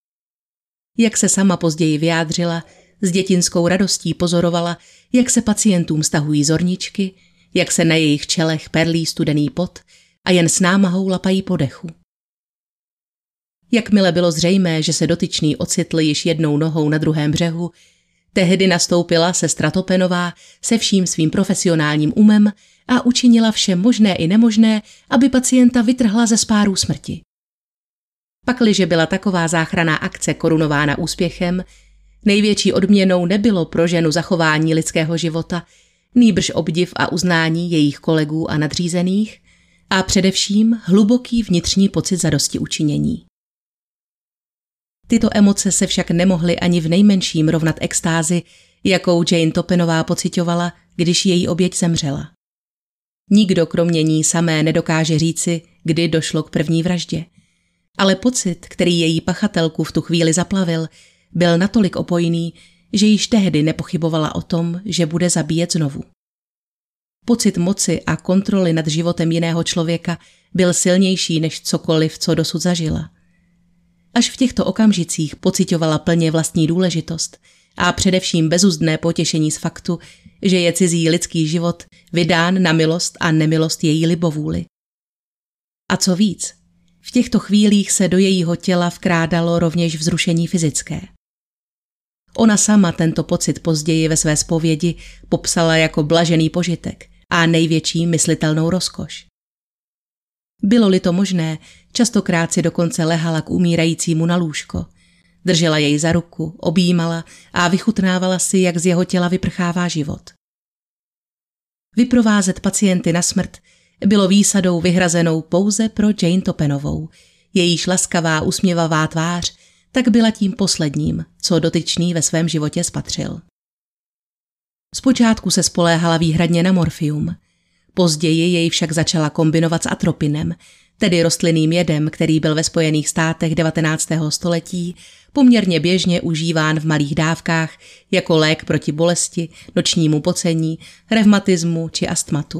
Jak se sama později vyjádřila, s dětinskou radostí pozorovala, jak se pacientům stahují zorničky, jak se na jejich čelech perlí studený pot a jen s námahou lapají po dechu. Jakmile bylo zřejmé, že se dotyčný ocitl již jednou nohou na druhém břehu, tehdy nastoupila sestra Topenová se vším svým profesionálním umem a učinila vše možné i nemožné, aby pacienta vytrhla ze spárů smrti. Pakliže byla taková záchranná akce korunována úspěchem, největší odměnou nebylo pro ženu zachování lidského života, nýbrž obdiv a uznání jejich kolegů a nadřízených a především hluboký vnitřní pocit zadosti učinění. Tyto emoce se však nemohly ani v nejmenším rovnat extázi, jakou Jane Topenová pociťovala, když její oběť zemřela. Nikdo kromě ní samé nedokáže říci, kdy došlo k první vraždě, ale pocit, který její pachatelku v tu chvíli zaplavil, byl natolik opojný, že již tehdy nepochybovala o tom, že bude zabíjet znovu. Pocit moci a kontroly nad životem jiného člověka byl silnější než cokoliv, co dosud zažila. Až v těchto okamžicích pociťovala plně vlastní důležitost a především bezuzdné potěšení z faktu, že je cizí lidský život vydán na milost a nemilost její libovůli. A co víc, v těchto chvílích se do jejího těla vkrádalo rovněž vzrušení fyzické. Ona sama tento pocit později ve své zpovědi popsala jako blažený požitek a největší myslitelnou rozkoš. Bylo-li to možné, častokrát si dokonce lehala k umírajícímu na lůžko. Držela jej za ruku, objímala a vychutnávala si, jak z jeho těla vyprchává život. Vyprovázet pacienty na smrt bylo výsadou vyhrazenou pouze pro Jane Topenovou. Jejíž laskavá, usměvavá tvář tak byla tím posledním, co dotyčný ve svém životě spatřil. Zpočátku se spoléhala výhradně na morfium. Později jej však začala kombinovat s atropinem, tedy rostlinným jedem, který byl ve Spojených státech devatenáctého století poměrně běžně užíván v malých dávkách jako lék proti bolesti, nočnímu pocení, revmatismu či astmatu.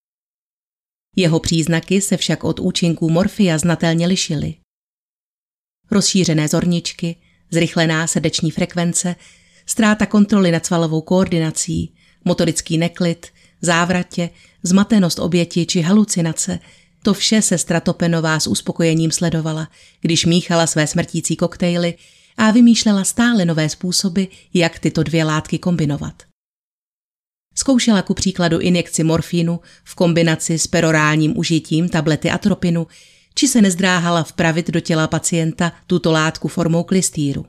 Jeho příznaky se však od účinků morfia znatelně lišily. Rozšířené zorničky, zrychlená srdeční frekvence, ztráta kontroly nad svalovou koordinací, motorický neklid, závratě, zmatenost oběti či halucinace, to vše sestra Topenová s uspokojením sledovala, když míchala své smrtící koktejly a vymýšlela stále nové způsoby, jak tyto dvě látky kombinovat. Zkoušela ku příkladu injekci morfínu v kombinaci s perorálním užitím tablety atropinu, či se nezdráhala vpravit do těla pacienta tuto látku formou klystýru.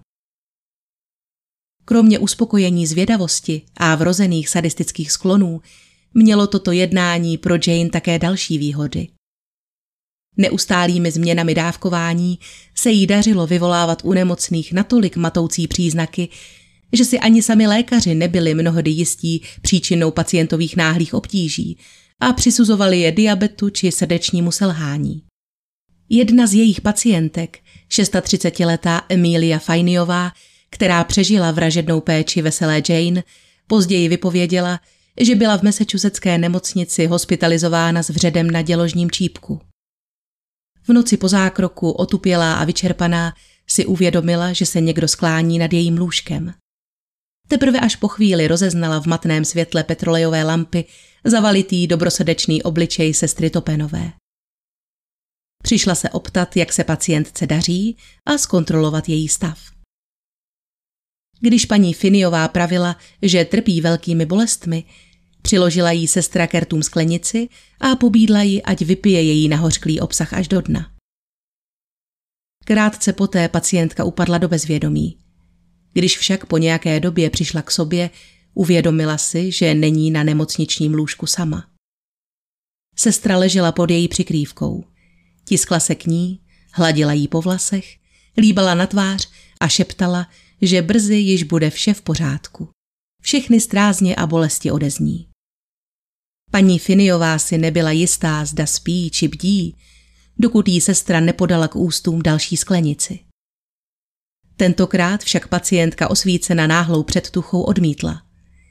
Kromě uspokojení zvědavosti a vrozených sadistických sklonů mělo toto jednání pro Jane také další výhody. Neustálými změnami dávkování se jí dařilo vyvolávat u nemocných natolik matoucí příznaky, že si ani sami lékaři nebyli mnohdy jistí příčinou pacientových náhlých obtíží a přisuzovali je diabetu či srdečnímu selhání. Jedna z jejich pacientek, třicetišestiletá Emilia Fajniová, která přežila vražednou péči veselé Jane, později vypověděla, že byla v massachusettské nemocnici hospitalizována s vředem na děložním čípku. V noci po zákroku, otupělá a vyčerpaná, si uvědomila, že se někdo sklání nad jejím lůžkem. Teprve až po chvíli rozeznala v matném světle petrolejové lampy zavalitý dobrosrdečný obličej sestry Topenové. Přišla se optat, jak se pacientce daří a zkontrolovat její stav. Když paní Finiová pravila, že trpí velkými bolestmi, přiložila jí sestra k rtům sklenici a pobídla ji, ať vypije její nahořklý obsah až do dna. Krátce poté pacientka upadla do bezvědomí. Když však po nějaké době přišla k sobě, uvědomila si, že není na nemocničním lůžku sama. Sestra ležela pod její přikrývkou. Tiskla se k ní, hladila jí po vlasech, líbala na tvář a šeptala, že brzy již bude vše v pořádku. Všechny strázně a bolesti odezní. Paní Finiová si nebyla jistá, zda spí či bdí, dokud jí sestra nepodala k ústům další sklenici. Tentokrát však pacientka osvícena náhlou předtuchou odmítla.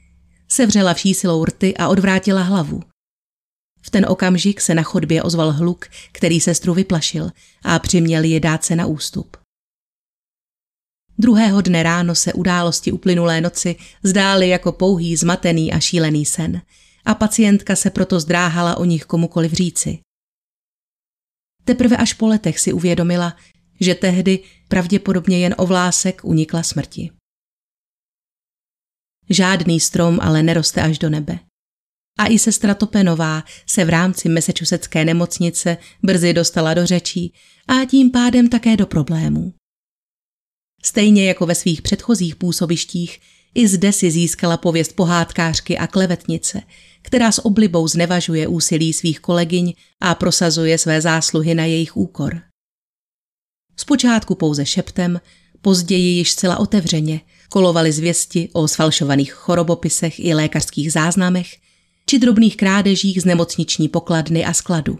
Sevřela vší silou rty a odvrátila hlavu. V ten okamžik se na chodbě ozval hluk, který sestru vyplašil a přiměl ji dát se na ústup. Druhého dne ráno se události uplynulé noci zdály jako pouhý zmatený a šílený sen a pacientka se proto zdráhala o nich komukoliv říci. Teprve až po letech si uvědomila, že tehdy pravděpodobně jen o vlásek unikla smrti. Žádný strom ale neroste až do nebe. A i sestra Topenová se v rámci massachusettské nemocnice brzy dostala do řečí a tím pádem také do problémů. Stejně jako ve svých předchozích působištích, i zde si získala pověst pohádkářky a klevetnice, která s oblibou znevažuje úsilí svých kolegyň a prosazuje své zásluhy na jejich úkor. Zpočátku pouze šeptem, později již zcela otevřeně kolovaly zvěsti o sfalšovaných chorobopisech i lékařských záznamech či drobných krádežích z nemocniční pokladny a skladu.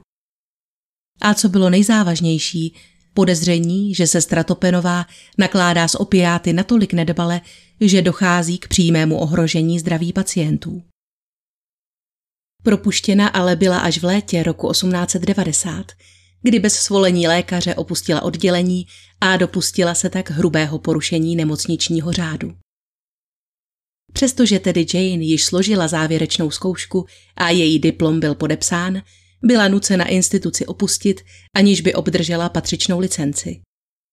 A co bylo nejzávažnější, podezření, že sestra Topenová nakládá s opiáty natolik nedbale, že dochází k přímému ohrožení zdraví pacientů. Propuštěna ale byla až v létě roku osmnáct set devadesát, kdy bez svolení lékaře opustila oddělení a dopustila se tak hrubého porušení nemocničního řádu. Přestože tedy Jane již složila závěrečnou zkoušku a její diplom byl podepsán, byla nucena instituci opustit, aniž by obdržela patřičnou licenci.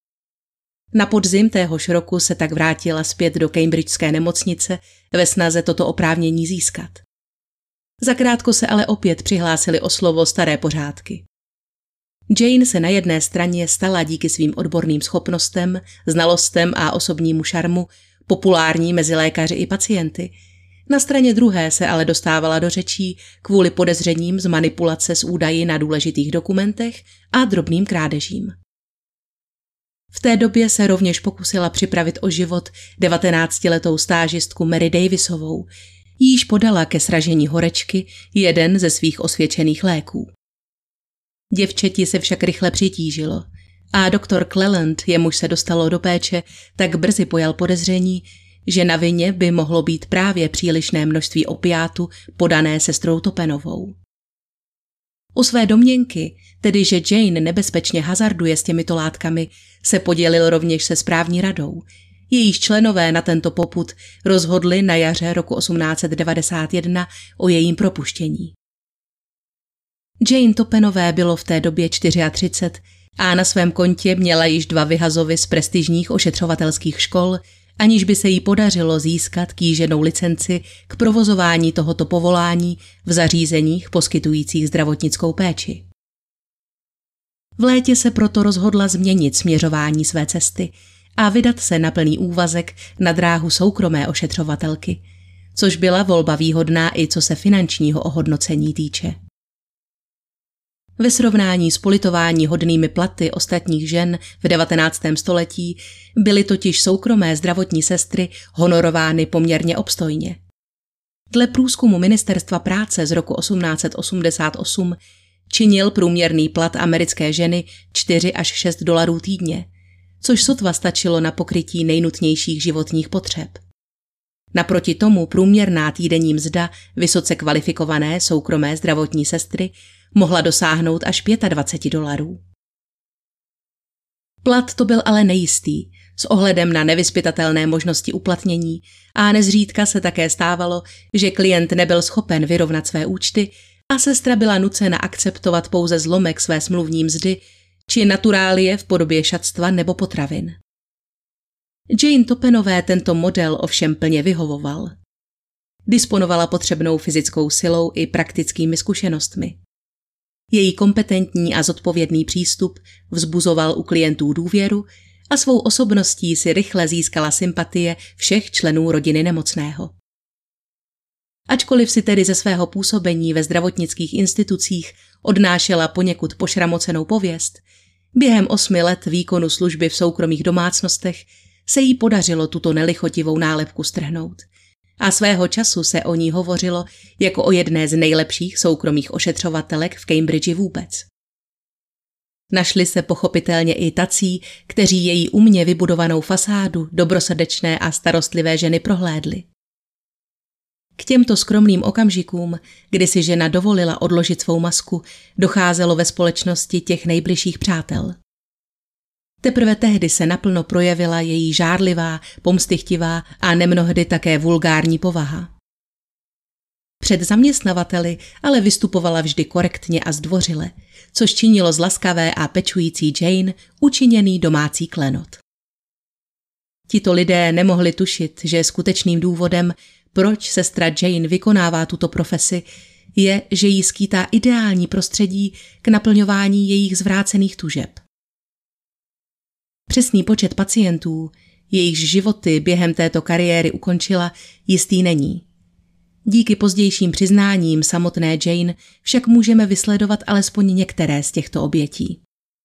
Na podzim téhož roku se tak vrátila zpět do cambridgeské nemocnice ve snaze toto oprávnění získat. Zakrátko se ale opět přihlásili o slovo staré pořádky. Jane se na jedné straně stala díky svým odborným schopnostem, znalostem a osobnímu šarmu populární mezi lékaři i pacienty. Na straně druhé se ale dostávala do řečí kvůli podezřením z manipulace s údaji na důležitých dokumentech a drobným krádežím. V té době se rovněž pokusila připravit o život devatenáctiletou stážistku Mary Davisovou, jíž podala ke sražení horečky jeden ze svých osvědčených léků. Děvčeti se však rychle přitížilo a doktor Cleland, jemuž se dostalo do péče, tak brzy pojal podezření, že na vině by mohlo být právě přílišné množství opiátu podané sestrou Topenovou. O své domněnky, tedy že Jane nebezpečně hazarduje s těmito látkami, se podělil rovněž se správní radou. Jejíž členové na tento popud rozhodli na jaře roku osmnáct set devadesát jedna o jejím propuštění. Jane Topenové bylo v té době třicet čtyři a na svém kontě měla již dva vyhazovy z prestižních ošetřovatelských škol, aniž by se jí podařilo získat kýženou licenci k provozování tohoto povolání v zařízeních poskytujících zdravotnickou péči. V létě se proto rozhodla změnit směřování své cesty a vydat se na plný úvazek na dráhu soukromé ošetřovatelky, což byla volba výhodná i co se finančního ohodnocení týče. Ve srovnání s politování hodnými platy ostatních žen v devatenáctém století byly totiž soukromé zdravotní sestry honorovány poměrně obstojně. Dle průzkumu Ministerstva práce z roku osmnáct set osmdesát osm činil průměrný plat americké ženy čtyři až šest dolarů týdně, což sotva stačilo na pokrytí nejnutnějších životních potřeb. Naproti tomu průměrná týdenní mzda vysoce kvalifikované soukromé zdravotní sestry mohla dosáhnout až dvacet pět dolarů. Plat to byl ale nejistý, s ohledem na nevyzpytatelné možnosti uplatnění a nezřídka se také stávalo, že klient nebyl schopen vyrovnat své účty a sestra byla nucena akceptovat pouze zlomek své smluvní mzdy či naturálie v podobě šatstva nebo potravin. Jane Topenové tento model ovšem plně vyhovoval. Disponovala potřebnou fyzickou silou i praktickými zkušenostmi. Její kompetentní a zodpovědný přístup vzbuzoval u klientů důvěru a svou osobností si rychle získala sympatie všech členů rodiny nemocného. Ačkoliv si tedy ze svého působení ve zdravotnických institucích odnášela poněkud pošramocenou pověst, během osmi let výkonu služby v soukromých domácnostech se jí podařilo tuto nelichotivou nálepku strhnout. A svého času se o ní hovořilo jako o jedné z nejlepších soukromých ošetřovatelek v Cambridge vůbec. Našli se pochopitelně i tací, kteří její umně vybudovanou fasádu dobrosrdečné a starostlivé ženy prohlédli. K těmto skromným okamžikům, kdy si žena dovolila odložit svou masku, docházelo ve společnosti těch nejbližších přátel. Teprve tehdy se naplno projevila její žárlivá, pomstychtivá a nemnohdy také vulgární povaha. Před zaměstnavateli ale vystupovala vždy korektně a zdvořile, což činilo z laskavé a pečující Jane učiněný domácí klenot. Tito lidé nemohli tušit, že skutečným důvodem, proč sestra Jane vykonává tuto profesi, je, že jí skýtá ideální prostředí k naplňování jejich zvrácených tužeb. Přesný počet pacientů, jejichž životy během této kariéry ukončila, jistý není. Díky pozdějším přiznáním samotné Jane však můžeme vysledovat alespoň některé z těchto obětí.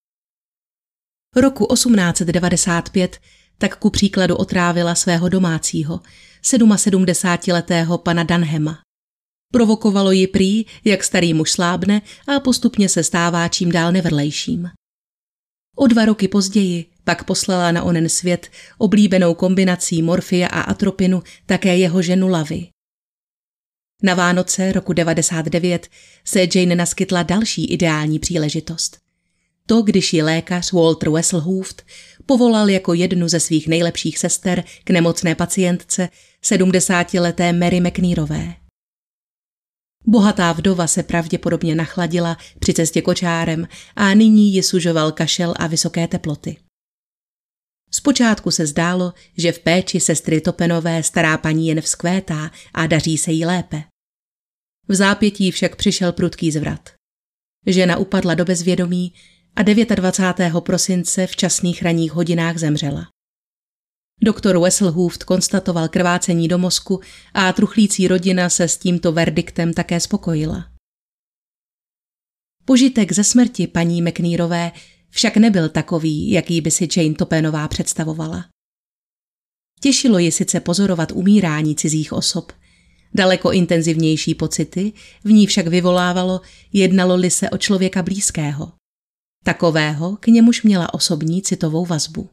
Roku osmnáct set devadesát pět tak ku příkladu otrávila svého domácího, sedmasedmdesátiletého pana Dunhama. Provokovalo ji prý, jak starý muž slábne a postupně se stává čím dál nevrlejším. O dva roky později pak poslala na onen svět oblíbenou kombinací morfia a atropinu také jeho ženu Lavy. Na Vánoce roku devadesát devět se Jane naskytla další ideální příležitost. To, když ji lékař Walter Wesselhooft povolal jako jednu ze svých nejlepších sester k nemocné pacientce sedmdesátileté Mary McNearové. Bohatá vdova se pravděpodobně nachladila při cestě kočárem a nyní ji sužoval kašel a vysoké teploty. Zpočátku se zdálo, že v péči sestry Topenové stará paní jen vzkvétá a daří se jí lépe. V zápětí však přišel prudký zvrat. Žena upadla do bezvědomí a dvacátého devátého prosince v časných ranních hodinách zemřela. Doktor Wesselhooft konstatoval krvácení do mozku a truchlící rodina se s tímto verdiktem také spokojila. Požitek ze smrti paní McNearové však nebyl takový, jaký by si Jane Topenová představovala. Těšilo ji sice pozorovat umírání cizích osob, daleko intenzivnější pocity v ní však vyvolávalo, jednalo-li se o člověka blízkého. Takového, k němuž měla osobní citovou vazbu.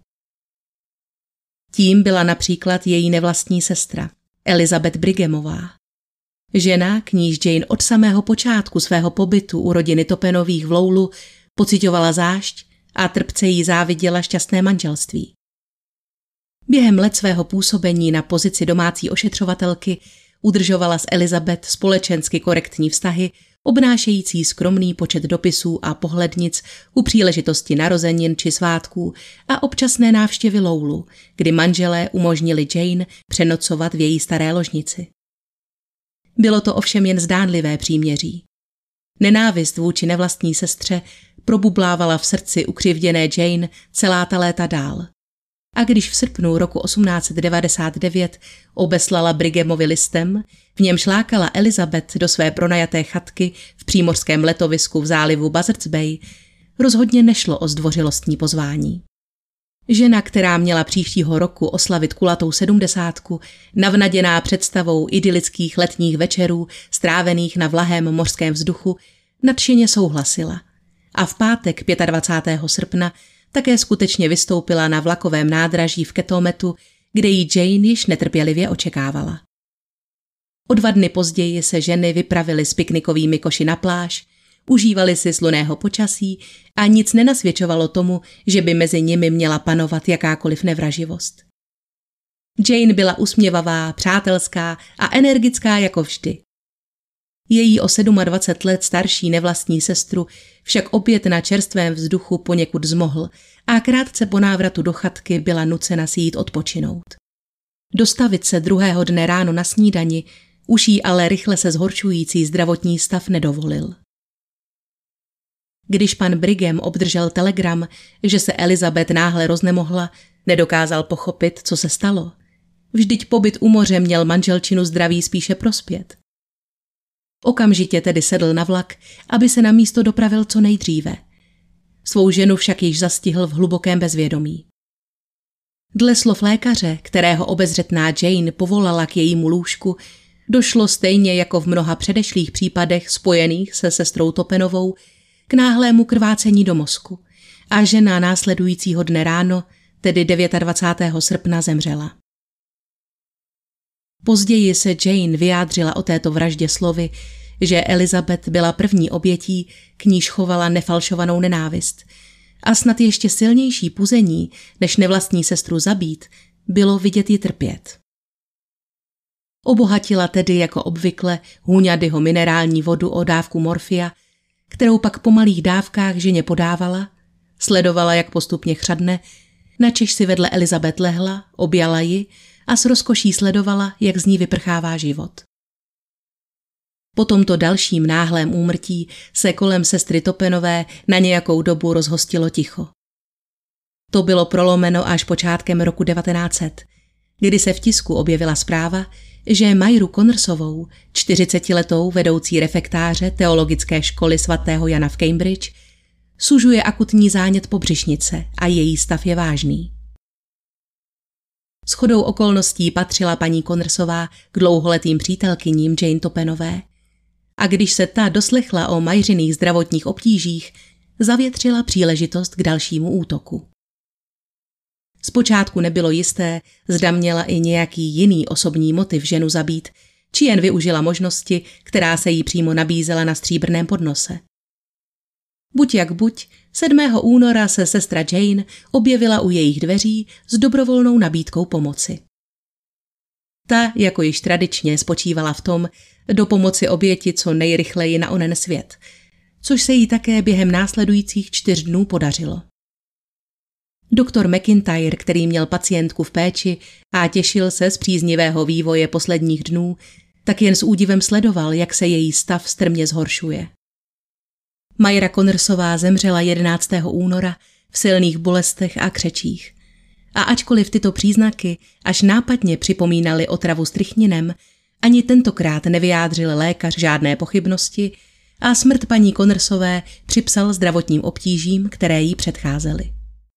Tím byla například její nevlastní sestra, Elizabeth Brighamová. Žena, k níž Jane od samého počátku svého pobytu u rodiny Topenových v Lowlu pocitovala zášť a trpce jí záviděla šťastné manželství. Během let svého působení na pozici domácí ošetřovatelky udržovala s Elizabeth společensky korektní vztahy, obnášející skromný počet dopisů a pohlednic u příležitosti narozenin či svátků a občasné návštěvy Lowlu, kdy manželé umožnili Jane přenocovat v její staré ložnici. Bylo to ovšem jen zdánlivé příměří. Nenávist vůči nevlastní sestře probublávala v srdci ukřivděné Jane celá ta léta dál. A když v srpnu roku osmnáct set devadesát devět obeslala Brighamovi listem, v němž lákala Elizabeth do své pronajaté chatky v přímořském letovisku v zálivu Buzzards Bay, rozhodně nešlo o zdvořilostní pozvání. Žena, která měla příštího roku oslavit kulatou sedmdesátku, navnaděná představou idylických letních večerů strávených na vlahém mořském vzduchu, nadšeně souhlasila a v pátek dvacátého pátého srpna také skutečně vystoupila na vlakovém nádraží v Ketometu, kde ji Jane již netrpělivě očekávala. O dva dny později se ženy vypravily s piknikovými koši na pláž, užívali si slunného počasí a nic nenasvědčovalo tomu, že by mezi nimi měla panovat jakákoliv nevraživost. Jane byla usměvavá, přátelská a energická jako vždy. Její o dvacet sedm let starší nevlastní sestru však opět na čerstvém vzduchu poněkud zmohl a krátce po návratu do chatky byla nucena si jít odpočinout. Dostavit se druhého dne ráno na snídani už jí ale rychle se zhoršující zdravotní stav nedovolil. Když pan Brigham obdržel telegram, že se Elizabeth náhle roznemohla, nedokázal pochopit, co se stalo. Vždyť pobyt u moře měl manželčinu zdraví spíše prospět. Okamžitě tedy sedl na vlak, aby se na místo dopravil co nejdříve. Svou ženu však již zastihl v hlubokém bezvědomí. Dle slov lékaře, kterého obezřetná Jane povolala k jejímu lůžku, došlo stejně jako v mnoha předešlých případech spojených se sestrou Topenovou k náhlému krvácení do mozku a žena následujícího dne ráno, tedy dvacátého devátého srpna, zemřela. Později se Jane vyjádřila o této vraždě slovy, že Elizabeth byla první obětí, k níž chovala nefalšovanou nenávist. A snad ještě silnější puzení, než nevlastní sestru zabít, bylo vidět ji trpět. Obohatila tedy jako obvykle Huňadyho minerální vodu o dávku morfia, kterou pak po malých dávkách ženě podávala, sledovala, jak postupně chřadne, načež si vedle Elizabeth lehla, objala ji a s rozkoší sledovala, jak z ní vyprchává život. Po tomto dalším náhlém úmrtí se kolem sestry Toppenové na nějakou dobu rozhostilo ticho. To bylo prolomeno až počátkem roku devatenáct set, kdy se v tisku objevila zpráva, že Myru Connorsovou, čtyřicetiletou vedoucí refektáře teologické školy svatého Jana v Cambridge, sužuje akutní zánět pobřišnice a její stav je vážný. Shodou okolností patřila paní Connorsová k dlouholetým přítelkyním Jane Toppenové a když se ta doslechla o Myřiných zdravotních obtížích, zavětřila příležitost k dalšímu útoku. Zpočátku nebylo jisté, zda měla i nějaký jiný osobní motiv ženu zabít, či jen využila možnosti, která se jí přímo nabízela na stříbrném podnose. Buď jak buď, sedmého února se sestra Jane objevila u jejich dveří s dobrovolnou nabídkou pomoci. Ta, jako již tradičně, spočívala v tom, do pomoci oběti co nejrychleji na onen svět, což se jí také během následujících čtyř dnů podařilo. Doktor McIntyre, který měl pacientku v péči a těšil se z příznivého vývoje posledních dnů, tak jen s údivem sledoval, jak se její stav strmě zhoršuje. Myra Connorsová zemřela jedenáctého února v silných bolestech a křečích. A ačkoliv tyto příznaky až nápadně připomínaly otravu strychninem, ani tentokrát nevyjádřil lékař žádné pochybnosti a smrt paní Connorsové připsal zdravotním obtížím, které jí předcházely.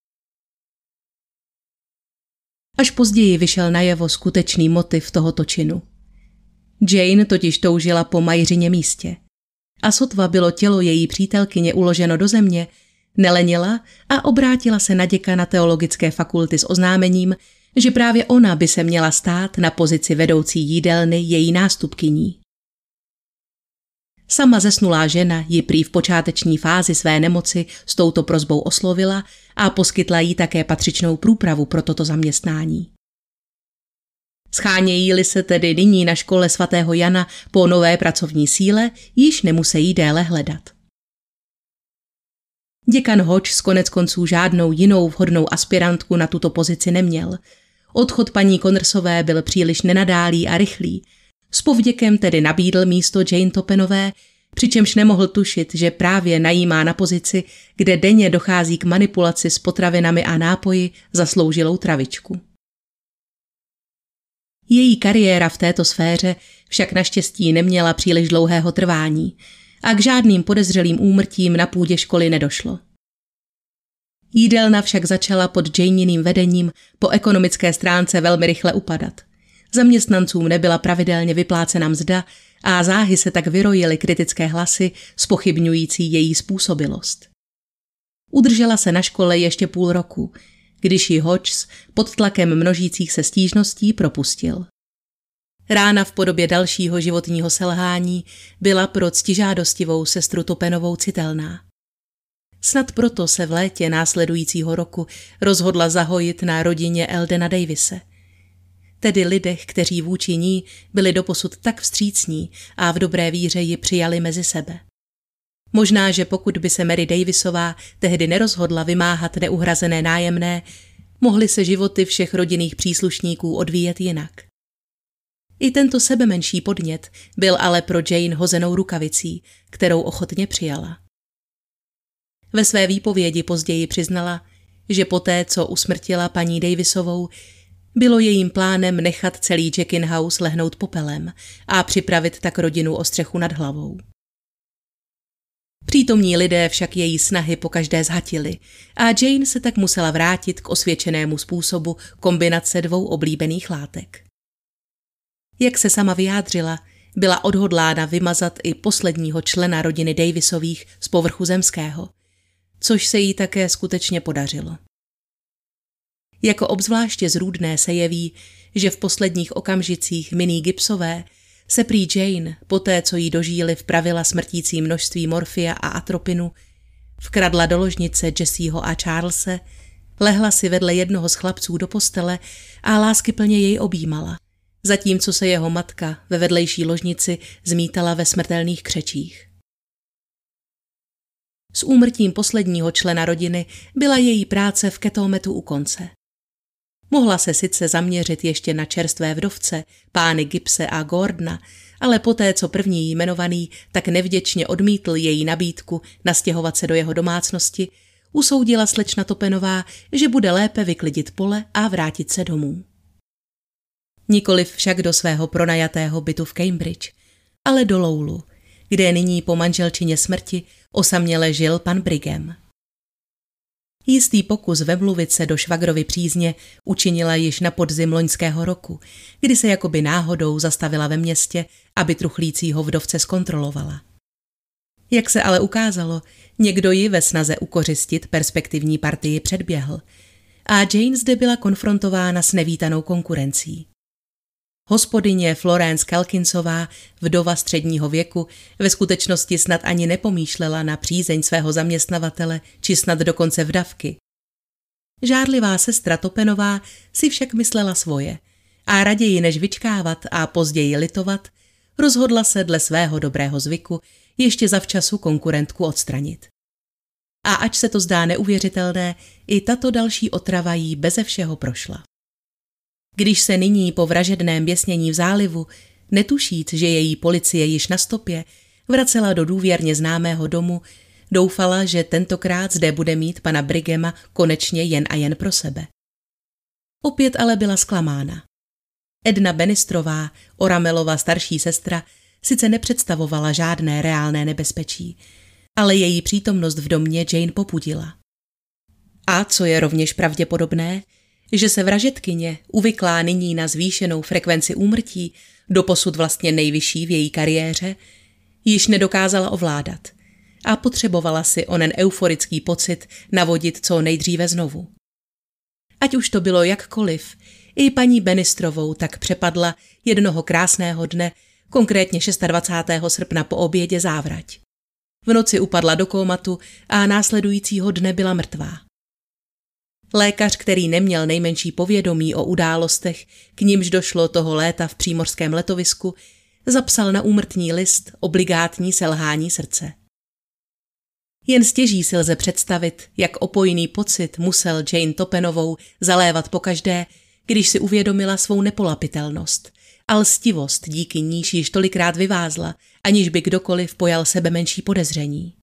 Až později vyšel najevo skutečný motiv tohoto činu. Jane totiž toužila po Myřině místě. A sotva bylo tělo její přítelkyně uloženo do země, nelenila a obrátila se na děkana teologické fakulty s oznámením, že právě ona by se měla stát na pozici vedoucí jídelny její nástupkyní. Sama zesnulá žena ji prý v počáteční fázi své nemoci s touto prosbou oslovila a poskytla jí také patřičnou průpravu pro toto zaměstnání. Schánějí-li se tedy nyní na škole svatého Jana po nové pracovní síle, již nemusejí déle hledat. Děkan Hodge konec konců žádnou jinou vhodnou aspirantku na tuto pozici neměl. Odchod paní Connorsové byl příliš nenadálý a rychlý. S povděkem tedy nabídl místo Jane Toppenové, přičemž nemohl tušit, že právě najímá na pozici, kde denně dochází k manipulaci s potravinami a nápoji, zasloužilou travičku. Její kariéra v této sféře však naštěstí neměla příliš dlouhého trvání a k žádným podezřelým úmrtím na půdě školy nedošlo. Jídelna však začala pod Janiným vedením po ekonomické stránce velmi rychle upadat. Zaměstnancům nebyla pravidelně vyplácena mzda a záhy se tak vyrojily kritické hlasy zpochybňující její způsobilost. Udržela se na škole ještě půl roku, když ji Hodges pod tlakem množících se stížností propustil. Rána v podobě dalšího životního selhání byla pro ctižádostivou sestru Toppenovou citelná. Snad proto se v létě následujícího roku rozhodla zahojit na rodině Eldena Davise, tedy lidech, kteří vůči ní byli doposud tak vstřícní a v dobré víře ji přijali mezi sebe. Možná, že pokud by se Mary Davisová tehdy nerozhodla vymáhat neuhrazené nájemné, mohly se životy všech rodinných příslušníků odvíjet jinak. I tento sebemenší podnět byl ale pro Jane hozenou rukavicí, kterou ochotně přijala. Ve své výpovědi později přiznala, že poté, co usmrtila paní Davisovou, bylo jejím plánem nechat celý Jackin House lehnout popelem a připravit tak rodinu o střechu nad hlavou. Přítomní lidé však její snahy pokaždé zhatili a Jane se tak musela vrátit k osvědčenému způsobu kombinace dvou oblíbených látek. Jak se sama vyjádřila, byla odhodlána vymazat i posledního člena rodiny Davisových z povrchu zemského, což se jí také skutečně podařilo. Jako obzvláště zrůdné se jeví, že v posledních okamžicích Minnie Gibbsové se prý Jane, poté co jí do žíly vpravila smrtící množství morfia a atropinu, vkradla do ložnice Jesseho a Charlese, lehla si vedle jednoho z chlapců do postele a láskyplně jej objímala, zatímco se jeho matka ve vedlejší ložnici zmítala ve smrtelných křečích. S úmrtím posledního člena rodiny byla její práce v Ketometu u konce. Mohla se sice zaměřit ještě na čerstvé vdovce, pány Gibbse a Gordona, ale poté, co první jmenovaný tak nevděčně odmítl její nabídku nastěhovat se do jeho domácnosti, usoudila slečna Topenová, že bude lépe vyklidit pole a vrátit se domů. Nikoliv však do svého pronajatého bytu v Cambridge, ale do Lowlu, kde nyní po manželčině smrti osaměle žil pan Brigham. Jistý pokus vemluvit se do švagrovy přízně učinila již na podzim loňského roku, kdy se jakoby náhodou zastavila ve městě, aby truchlícího vdovce zkontrolovala. Jak se ale ukázalo, někdo ji ve snaze ukořistit perspektivní partii předběhl a Jane zde byla konfrontována s nevítanou konkurencí. Hospodyně Florence Kelkinsová, vdova středního věku, ve skutečnosti snad ani nepomýšlela na přízeň svého zaměstnavatele, či snad dokonce vdavky. Žárlivá sestra Topenová si však myslela svoje a raději než vyčkávat a později litovat, rozhodla se dle svého dobrého zvyku ještě zavčasu konkurentku odstranit. A ač se to zdá neuvěřitelné, i tato další otrava jí beze všeho prošla. Když se nyní po vražedném běsnění v zálivu, netušíc, že její policie již na stopě, vracela do důvěrně známého domu, doufala, že tentokrát zde bude mít pana Brighama konečně jen a jen pro sebe. Opět ale byla zklamána. Edna Bennistrová, Oramelova starší sestra, sice nepředstavovala žádné reálné nebezpečí, ale její přítomnost v domě Jane popudila. A co je rovněž pravděpodobné, že se vražedkyně, uvyklá nyní na zvýšenou frekvenci úmrtí, doposud vlastně nejvyšší v její kariéře, již nedokázala ovládat a potřebovala si onen euforický pocit navodit co nejdříve znovu. Ať už to bylo jakkoliv, i paní Bennistrovou tak přepadla jednoho krásného dne, konkrétně dvacátého šestého srpna po obědě závrať. V noci upadla do kómatu a následujícího dne byla mrtvá. Lékař, který neměl nejmenší povědomí o událostech, k nimž došlo toho léta v přímořském letovisku, zapsal na úmrtní list obligátní selhání srdce. Jen stěží si lze představit, jak opojný pocit musel Jane Topenovou zalévat pokaždé, když si uvědomila svou nepolapitelnost a lstivost, díky níž již tolikrát vyvázla, aniž by kdokoliv pojal sebe menší podezření.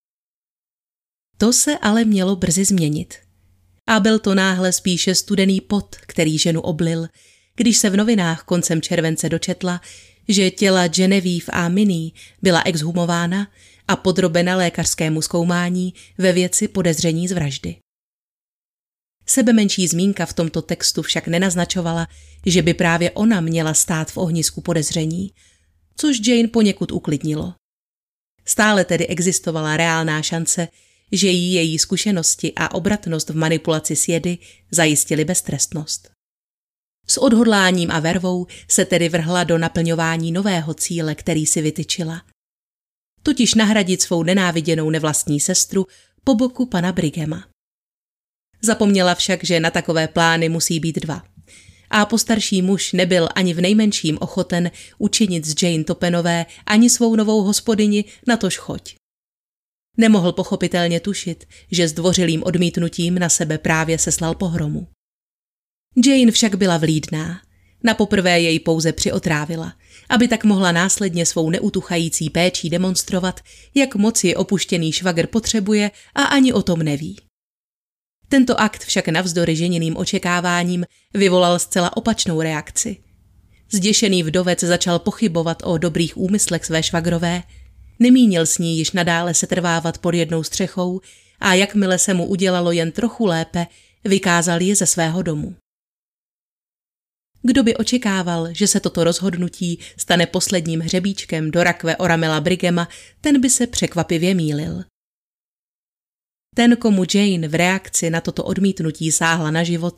To se ale mělo brzy změnit. A byl to náhle spíše studený pot, který ženu oblil, když se v novinách koncem července dočetla, že těla Genevieve a Minnie byla exhumována a podrobena lékařskému zkoumání ve věci podezření z vraždy. Sebemenší zmínka v tomto textu však nenaznačovala, že by právě ona měla stát v ohnisku podezření, což Jane poněkud uklidnilo. Stále tedy existovala reálná šance, že jí její zkušenosti a obratnost v manipulaci s jedy zajistily beztrestnost. S odhodláním a vervou se tedy vrhla do naplňování nového cíle, který si vytyčila. Totiž nahradit svou nenáviděnou nevlastní sestru po boku pana Brighama. Zapomněla však, že na takové plány musí být dva. A postarší muž nebyl ani v nejmenším ochoten učinit z Jane Topenové ani svou novou hospodyni, natož choť. Nemohl pochopitelně tušit, že zdvořilým odmítnutím na sebe právě seslal pohromu. Jane však byla vlídná. Napoprvé jej pouze přiotrávila, aby tak mohla následně svou neutuchající péčí demonstrovat, jak moc je opuštěný švagr potřebuje a ani o tom neví. Tento akt však navzdory ženiným očekáváním vyvolal zcela opačnou reakci. Zděšený vdovec začal pochybovat o dobrých úmyslech své švagrové, nemínil s ní již nadále setrvávat pod jednou střechou a jakmile se mu udělalo jen trochu lépe, vykázal ji ze svého domu. Kdo by očekával, že se toto rozhodnutí stane posledním hřebíčkem do rakve Oramela Brighama, ten by se překvapivě mýlil. Ten, komu Jane v reakci na toto odmítnutí sáhla na život,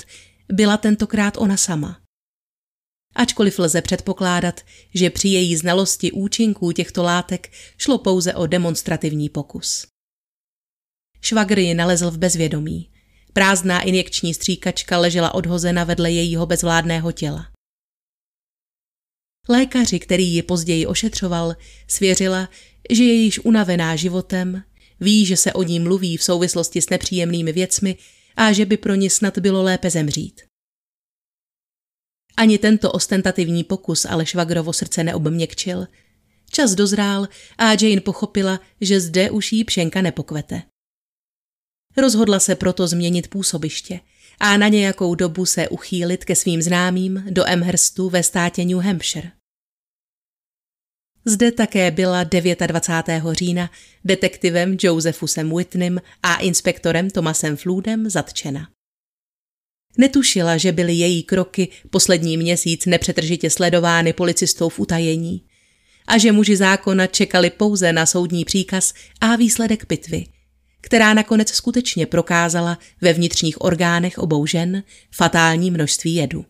byla tentokrát ona sama. Ačkoliv lze předpokládat, že při její znalosti účinků těchto látek šlo pouze o demonstrativní pokus. Švagr ji nalezl v bezvědomí. Prázdná injekční stříkačka ležela odhozena vedle jejího bezvládného těla. Lékaři, který ji později ošetřoval, svěřila, že je již unavená životem, ví, že se o ní mluví v souvislosti s nepříjemnými věcmi a že by pro ní snad bylo lépe zemřít. Ani tento ostentativní pokus ale Švagrovo srdce neobměkčil. Čas dozrál a Jane pochopila, že zde už jí pšenka nepokvete. Rozhodla se proto změnit působiště a na nějakou dobu se uchýlit ke svým známým do Amherstu ve státě New Hampshire. Zde také byla dvacátého devátého října detektivem Josephusem Whitneym a inspektorem Thomasem Floodem zatčena. Netušila, že byly její kroky poslední měsíc nepřetržitě sledovány policistou v utajení a že muži zákona čekali pouze na soudní příkaz a výsledek pitvy, která nakonec skutečně prokázala ve vnitřních orgánech obou žen fatální množství jedu.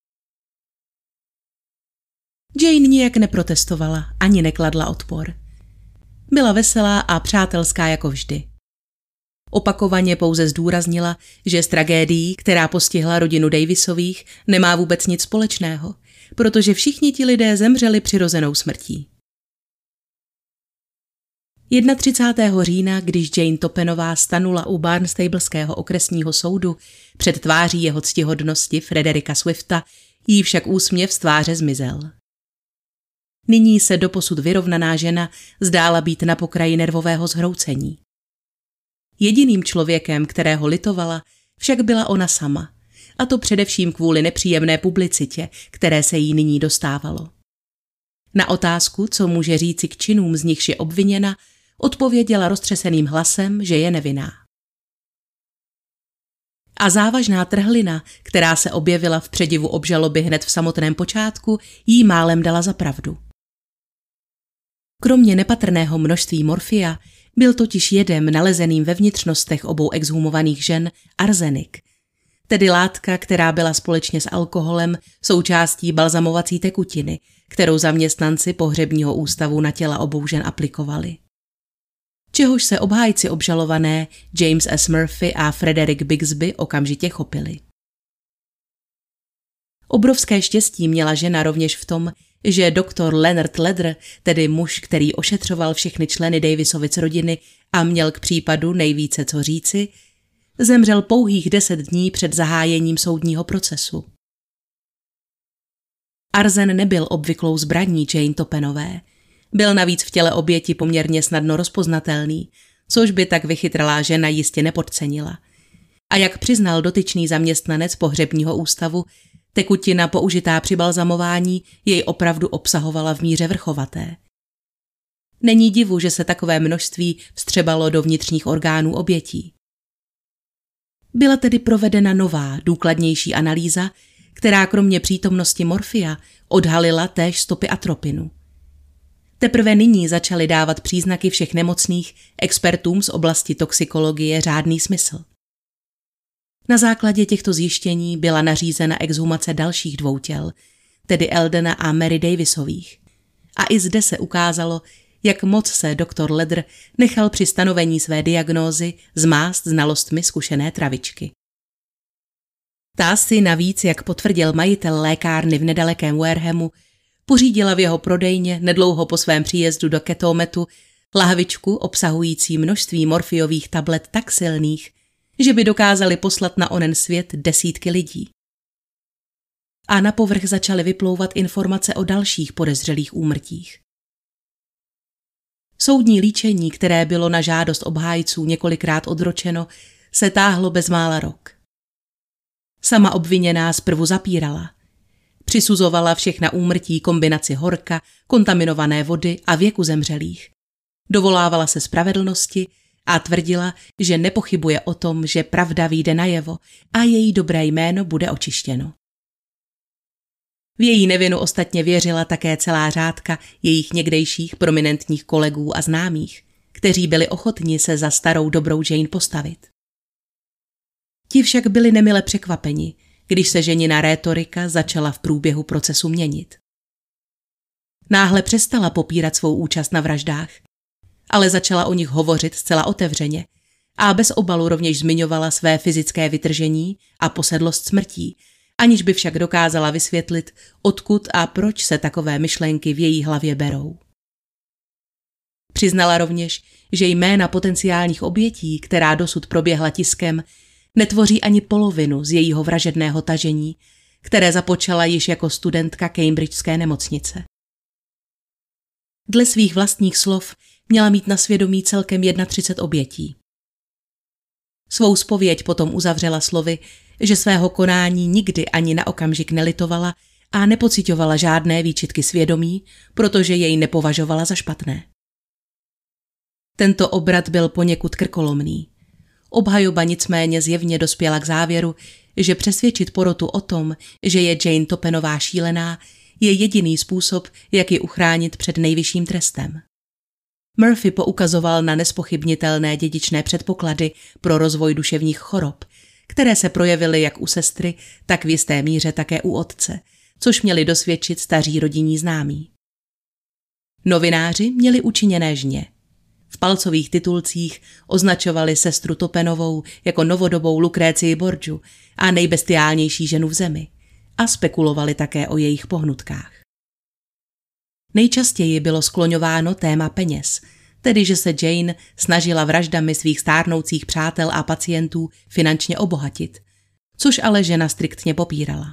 Jane nijak neprotestovala ani nekladla odpor. Byla veselá a přátelská jako vždy. Opakovaně pouze zdůraznila, že s tragédií, která postihla rodinu Davisových, nemá vůbec nic společného, protože všichni ti lidé zemřeli přirozenou smrtí. třicátého prvního října, když Jane Toppenová stanula u Barnstableského okresního soudu před tváří jeho ctihodnosti Frederika Swifta, jí však úsměv z tváře zmizel. Nyní se doposud vyrovnaná žena zdála být na pokraji nervového zhroucení. Jediným člověkem, kterého litovala, však byla ona sama, a to především kvůli nepříjemné publicitě, které se jí nyní dostávalo. Na otázku, co může říci k činům, z nichž je obviněna, odpověděla roztřeseným hlasem, že je nevinná. A závažná trhlina, která se objevila v předivu obžaloby hned v samotném počátku, jí málem dala za pravdu. Kromě nepatrného množství morfia byl totiž jedem nalezeným ve vnitřnostech obou exhumovaných žen arzenik, tedy látka, která byla společně s alkoholem součástí balzamovací tekutiny, kterou zaměstnanci pohřebního ústavu na těla obou žen aplikovali. Čehož se obhájci obžalované James S. Murphy a Frederick Bixby okamžitě chopili. Obrovské štěstí měla žena rovněž v tom, že doktor Leonard Ledr, tedy muž, který ošetřoval všechny členy Davisovic rodiny a měl k případu nejvíce co říci, zemřel pouhých deset dní před zahájením soudního procesu. Arzen nebyl obvyklou zbraní Jane Toppenové. Byl navíc v těle oběti poměrně snadno rozpoznatelný, což by tak vychytralá žena jistě nepodcenila. A jak přiznal dotyčný zaměstnanec pohřebního ústavu, tekutina použitá při balzamování jej opravdu obsahovala v míře vrchovaté. Není divu, že se takové množství vstřebalo do vnitřních orgánů obětí. Byla tedy provedena nová, důkladnější analýza, která kromě přítomnosti morfia odhalila též stopy atropinu. Teprve nyní začaly dávat příznaky všech nemocných expertům z oblasti toxikologie řádný smysl. Na základě těchto zjištění byla nařízena exhumace dalších dvou těl, tedy Eldena a Mary Davisových. A i zde se ukázalo, jak moc se doktor Ledr nechal při stanovení své diagnózy zmást znalostmi zkušené travičky. Ta si navíc, jak potvrdil majitel lékárny v nedalekém Warehamu, pořídila v jeho prodejně nedlouho po svém příjezdu do Ketometu lahvičku obsahující množství morfiových tablet tak silných, že by dokázali poslat na onen svět desítky lidí. A na povrch začaly vyplouvat informace o dalších podezřelých úmrtích. Soudní líčení, které bylo na žádost obhájců několikrát odročeno, se táhlo bezmála rok. Sama obviněná zprvu zapírala. Přisuzovala všechna úmrtí kombinaci horka, kontaminované vody a věku zemřelých. Dovolávala se spravedlnosti a tvrdila, že nepochybuje o tom, že pravda vyjde najevo a její dobré jméno bude očištěno. V její nevinu ostatně věřila také celá řádka jejich někdejších prominentních kolegů a známých, kteří byli ochotni se za starou dobrou Jane postavit. Ti však byli nemile překvapeni, když se ženina rétorika začala v průběhu procesu měnit. Náhle přestala popírat svou účast na vraždách, ale začala o nich hovořit zcela otevřeně a bez obalu rovněž zmiňovala své fyzické vytržení a posedlost smrtí, aniž by však dokázala vysvětlit, odkud a proč se takové myšlenky v její hlavě berou. Přiznala rovněž, že jména potenciálních obětí, která dosud proběhla tiskem, netvoří ani polovinu z jejího vražedného tažení, které započala již jako studentka Cambridgeské nemocnice. Dle svých vlastních slov měla mít na svědomí celkem třicet jedna obětí. Svou zpověď potom uzavřela slovy, že svého konání nikdy ani na okamžik nelitovala a nepociťovala žádné výčitky svědomí, protože jej nepovažovala za špatné. Tento obrat byl poněkud krkolomný. Obhajoba nicméně zjevně dospěla k závěru, že přesvědčit porotu o tom, že je Jane Toppenová šílená, je jediný způsob, jak ji uchránit před nejvyšším trestem. Murphy poukazoval na nespochybnitelné dědičné předpoklady pro rozvoj duševních chorob, které se projevily jak u sestry, tak v jisté míře také u otce, což měli dosvědčit staří rodinní známí. Novináři měli učiněné žně. V palcových titulcích označovali sestru Toppenovou jako novodobou Lucrecii Borgiu a nejbestiálnější ženu v zemi a spekulovali také o jejich pohnutkách. Nejčastěji bylo skloňováno téma peněz, tedy že se Jane snažila vraždami svých stárnoucích přátel a pacientů finančně obohatit, což ale žena striktně popírala.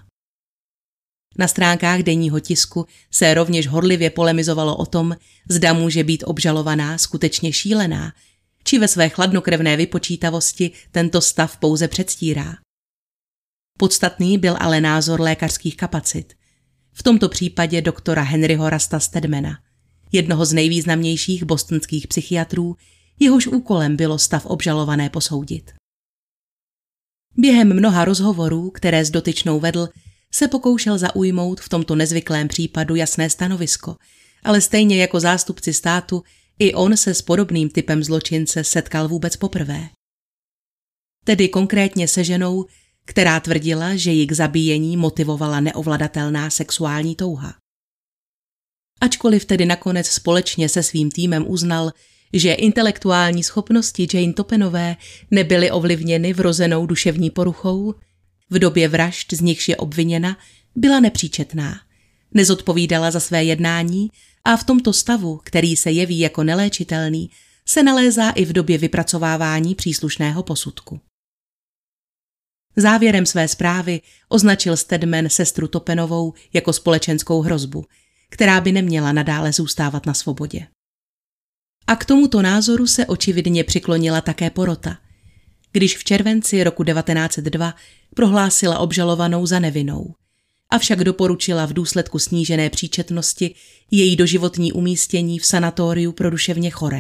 Na stránkách denního tisku se rovněž horlivě polemizovalo o tom, zda může být obžalovaná skutečně šílená, či ve své chladnokrevné vypočítavosti tento stav pouze předstírá. Podstatný byl ale názor lékařských kapacit, v tomto případě doktora Henryho Rasta Stedmana, jednoho z nejvýznamnějších bostonských psychiatrů, jehož úkolem bylo stav obžalované posoudit. Během mnoha rozhovorů, které s dotyčnou vedl, se pokoušel zaujmout v tomto nezvyklém případu jasné stanovisko, ale stejně jako zástupci státu, i on se s podobným typem zločince setkal vůbec poprvé. Tedy konkrétně se ženou, která tvrdila, že ji k zabíjení motivovala neovladatelná sexuální touha. Ačkoliv tedy nakonec společně se svým týmem uznal, že intelektuální schopnosti Jane Toppenové nebyly ovlivněny vrozenou duševní poruchou, v době vražd, z nichž je obviněna, byla nepříčetná, nezodpovídala za své jednání a v tomto stavu, který se jeví jako neléčitelný, se nalézá i v době vypracovávání příslušného posudku. Závěrem své zprávy označil Stedman sestru Toppenovou jako společenskou hrozbu, která by neměla nadále zůstávat na svobodě. A k tomuto názoru se očividně přiklonila také porota, když v červenci roku devatenáct set dva prohlásila obžalovanou za nevinnou, avšak doporučila v důsledku snížené příčetnosti její doživotní umístění v sanatoriu pro duševně choré.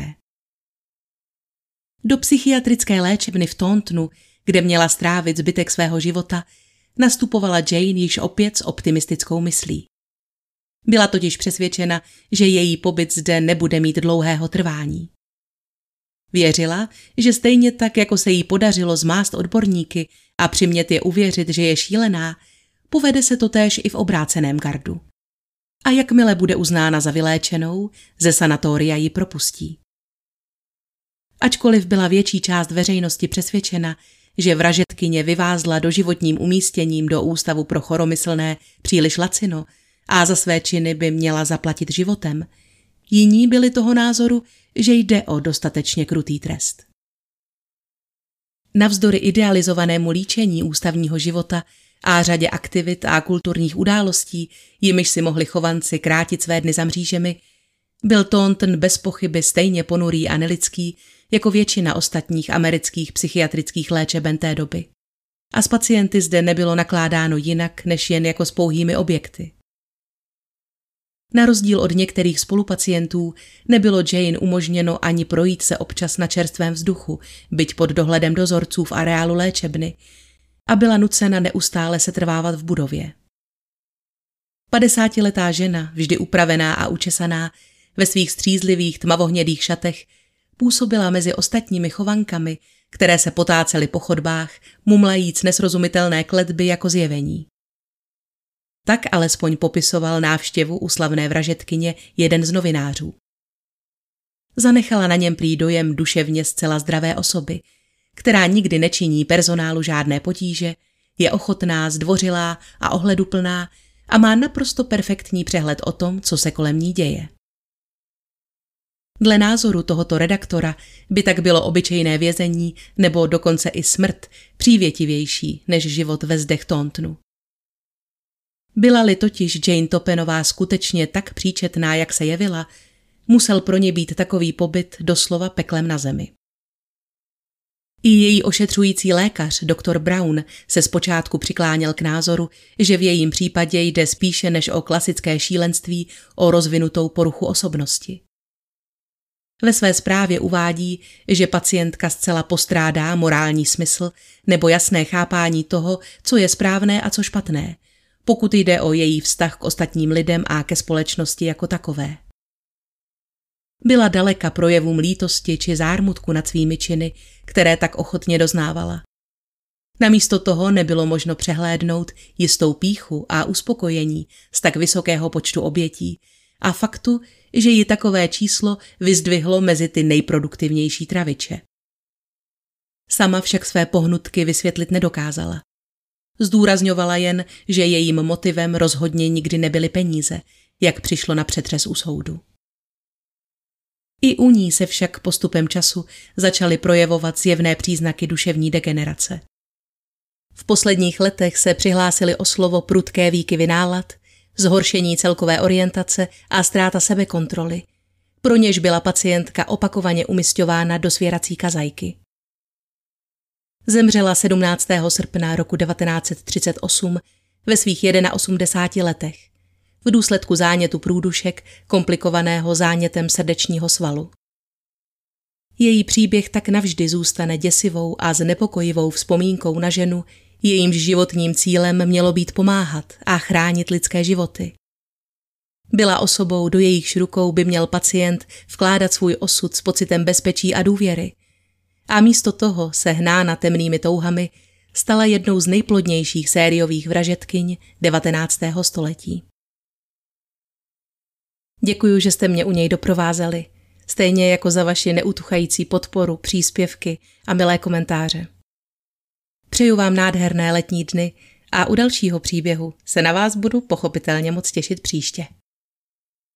Do psychiatrické léčebny v Tauntonu, kde měla strávit zbytek svého života, nastupovala Jane již opět s optimistickou myslí. Byla totiž přesvědčena, že její pobyt zde nebude mít dlouhého trvání. Věřila, že stejně tak, jako se jí podařilo zmást odborníky a přimět je uvěřit, že je šílená, povede se to též i v obráceném gardu. A jakmile bude uznána za vyléčenou, ze sanatoria ji propustí. Ačkoliv byla větší část veřejnosti přesvědčena, že vražedkyně vyvázla doživotním umístěním do ústavu pro choromyslné příliš lacino a za své činy by měla zaplatit životem, jiní byli toho názoru, že jde o dostatečně krutý trest. Navzdory idealizovanému líčení ústavního života a řadě aktivit a kulturních událostí, jimiž si mohli chovanci krátit své dny za mřížemi, byl Taunton bez pochyby stejně ponurý a nelidský jako většina ostatních amerických psychiatrických léčeben té doby. A s pacienty zde nebylo nakládáno jinak, než jen jako s pouhými objekty. Na rozdíl od některých spolupacientů nebylo Jane umožněno ani projít se občas na čerstvém vzduchu, byť pod dohledem dozorců v areálu léčebny, a byla nucena neustále setrvávat v budově. Padesátiletá žena, vždy upravená a učesaná, ve svých střízlivých tmavohnědých šatech, působila mezi ostatními chovankami které se potácely po chodbách, mumlajíc nesrozumitelné kletby jako zjevení. Tak alespoň popisoval návštěvu u slavné vražedkyně jeden z novinářů. Zanechala na něm prý dojem duševně zcela zdravé osoby, která nikdy nečiní personálu žádné potíže, je ochotná, zdvořilá a ohleduplná a má naprosto perfektní přehled o tom, co se kolem ní děje. Dle názoru tohoto redaktora by tak bylo obyčejné vězení nebo dokonce i smrt přívětivější než život ve zdech Tauntonu. Byla-li totiž Jane Toppenová skutečně tak příčetná, jak se jevila, musel pro ně být takový pobyt doslova peklem na zemi. I její ošetřující lékař, doktor Brown, se zpočátku přikláněl k názoru, že v jejím případě jde spíše než o klasické šílenství o rozvinutou poruchu osobnosti. Ve své zprávě uvádí, že pacientka zcela postrádá morální smysl nebo jasné chápání toho, co je správné a co špatné, pokud jde o její vztah k ostatním lidem a ke společnosti jako takové. Byla daleka projevům lítosti či zármutku nad svými činy, které tak ochotně doznávala. Namísto toho nebylo možno přehlédnout jistou pýchu a uspokojení z tak vysokého počtu obětí a faktu, že ji takové číslo vyzdvihlo mezi ty nejproduktivnější traviče. Sama však své pohnutky vysvětlit nedokázala. Zdůrazňovala jen, že jejím motivem rozhodně nikdy nebyly peníze, jak přišlo na přetřes u soudu. I u ní se však postupem času začaly projevovat zjevné příznaky duševní degenerace. V posledních letech se přihlásily o slovo prudké výkyvy nálad, zhoršení celkové orientace a ztráta sebekontroly, pro něž byla pacientka opakovaně umisťována do svěrací kazajky. Zemřela sedmnáctého srpna roku devatenáct set třicet osm ve svých osmdesáti jedné letech v důsledku zánětu průdušek komplikovaného zánětem srdečního svalu. Její příběh tak navždy zůstane děsivou a znepokojivou vzpomínkou na ženu, jejímž životním cílem mělo být pomáhat a chránit lidské životy. Byla osobou, do jejichž rukou by měl pacient vkládat svůj osud s pocitem bezpečí a důvěry. A místo toho se hnána temnými touhami stala jednou z nejplodnějších sériových vražedkyň devatenáctého století. Děkuju, že jste mě u něj doprovázeli, stejně jako za vaši neutuchající podporu, příspěvky a milé komentáře. Přeju vám nádherné letní dny a u dalšího příběhu se na vás budu pochopitelně moc těšit příště.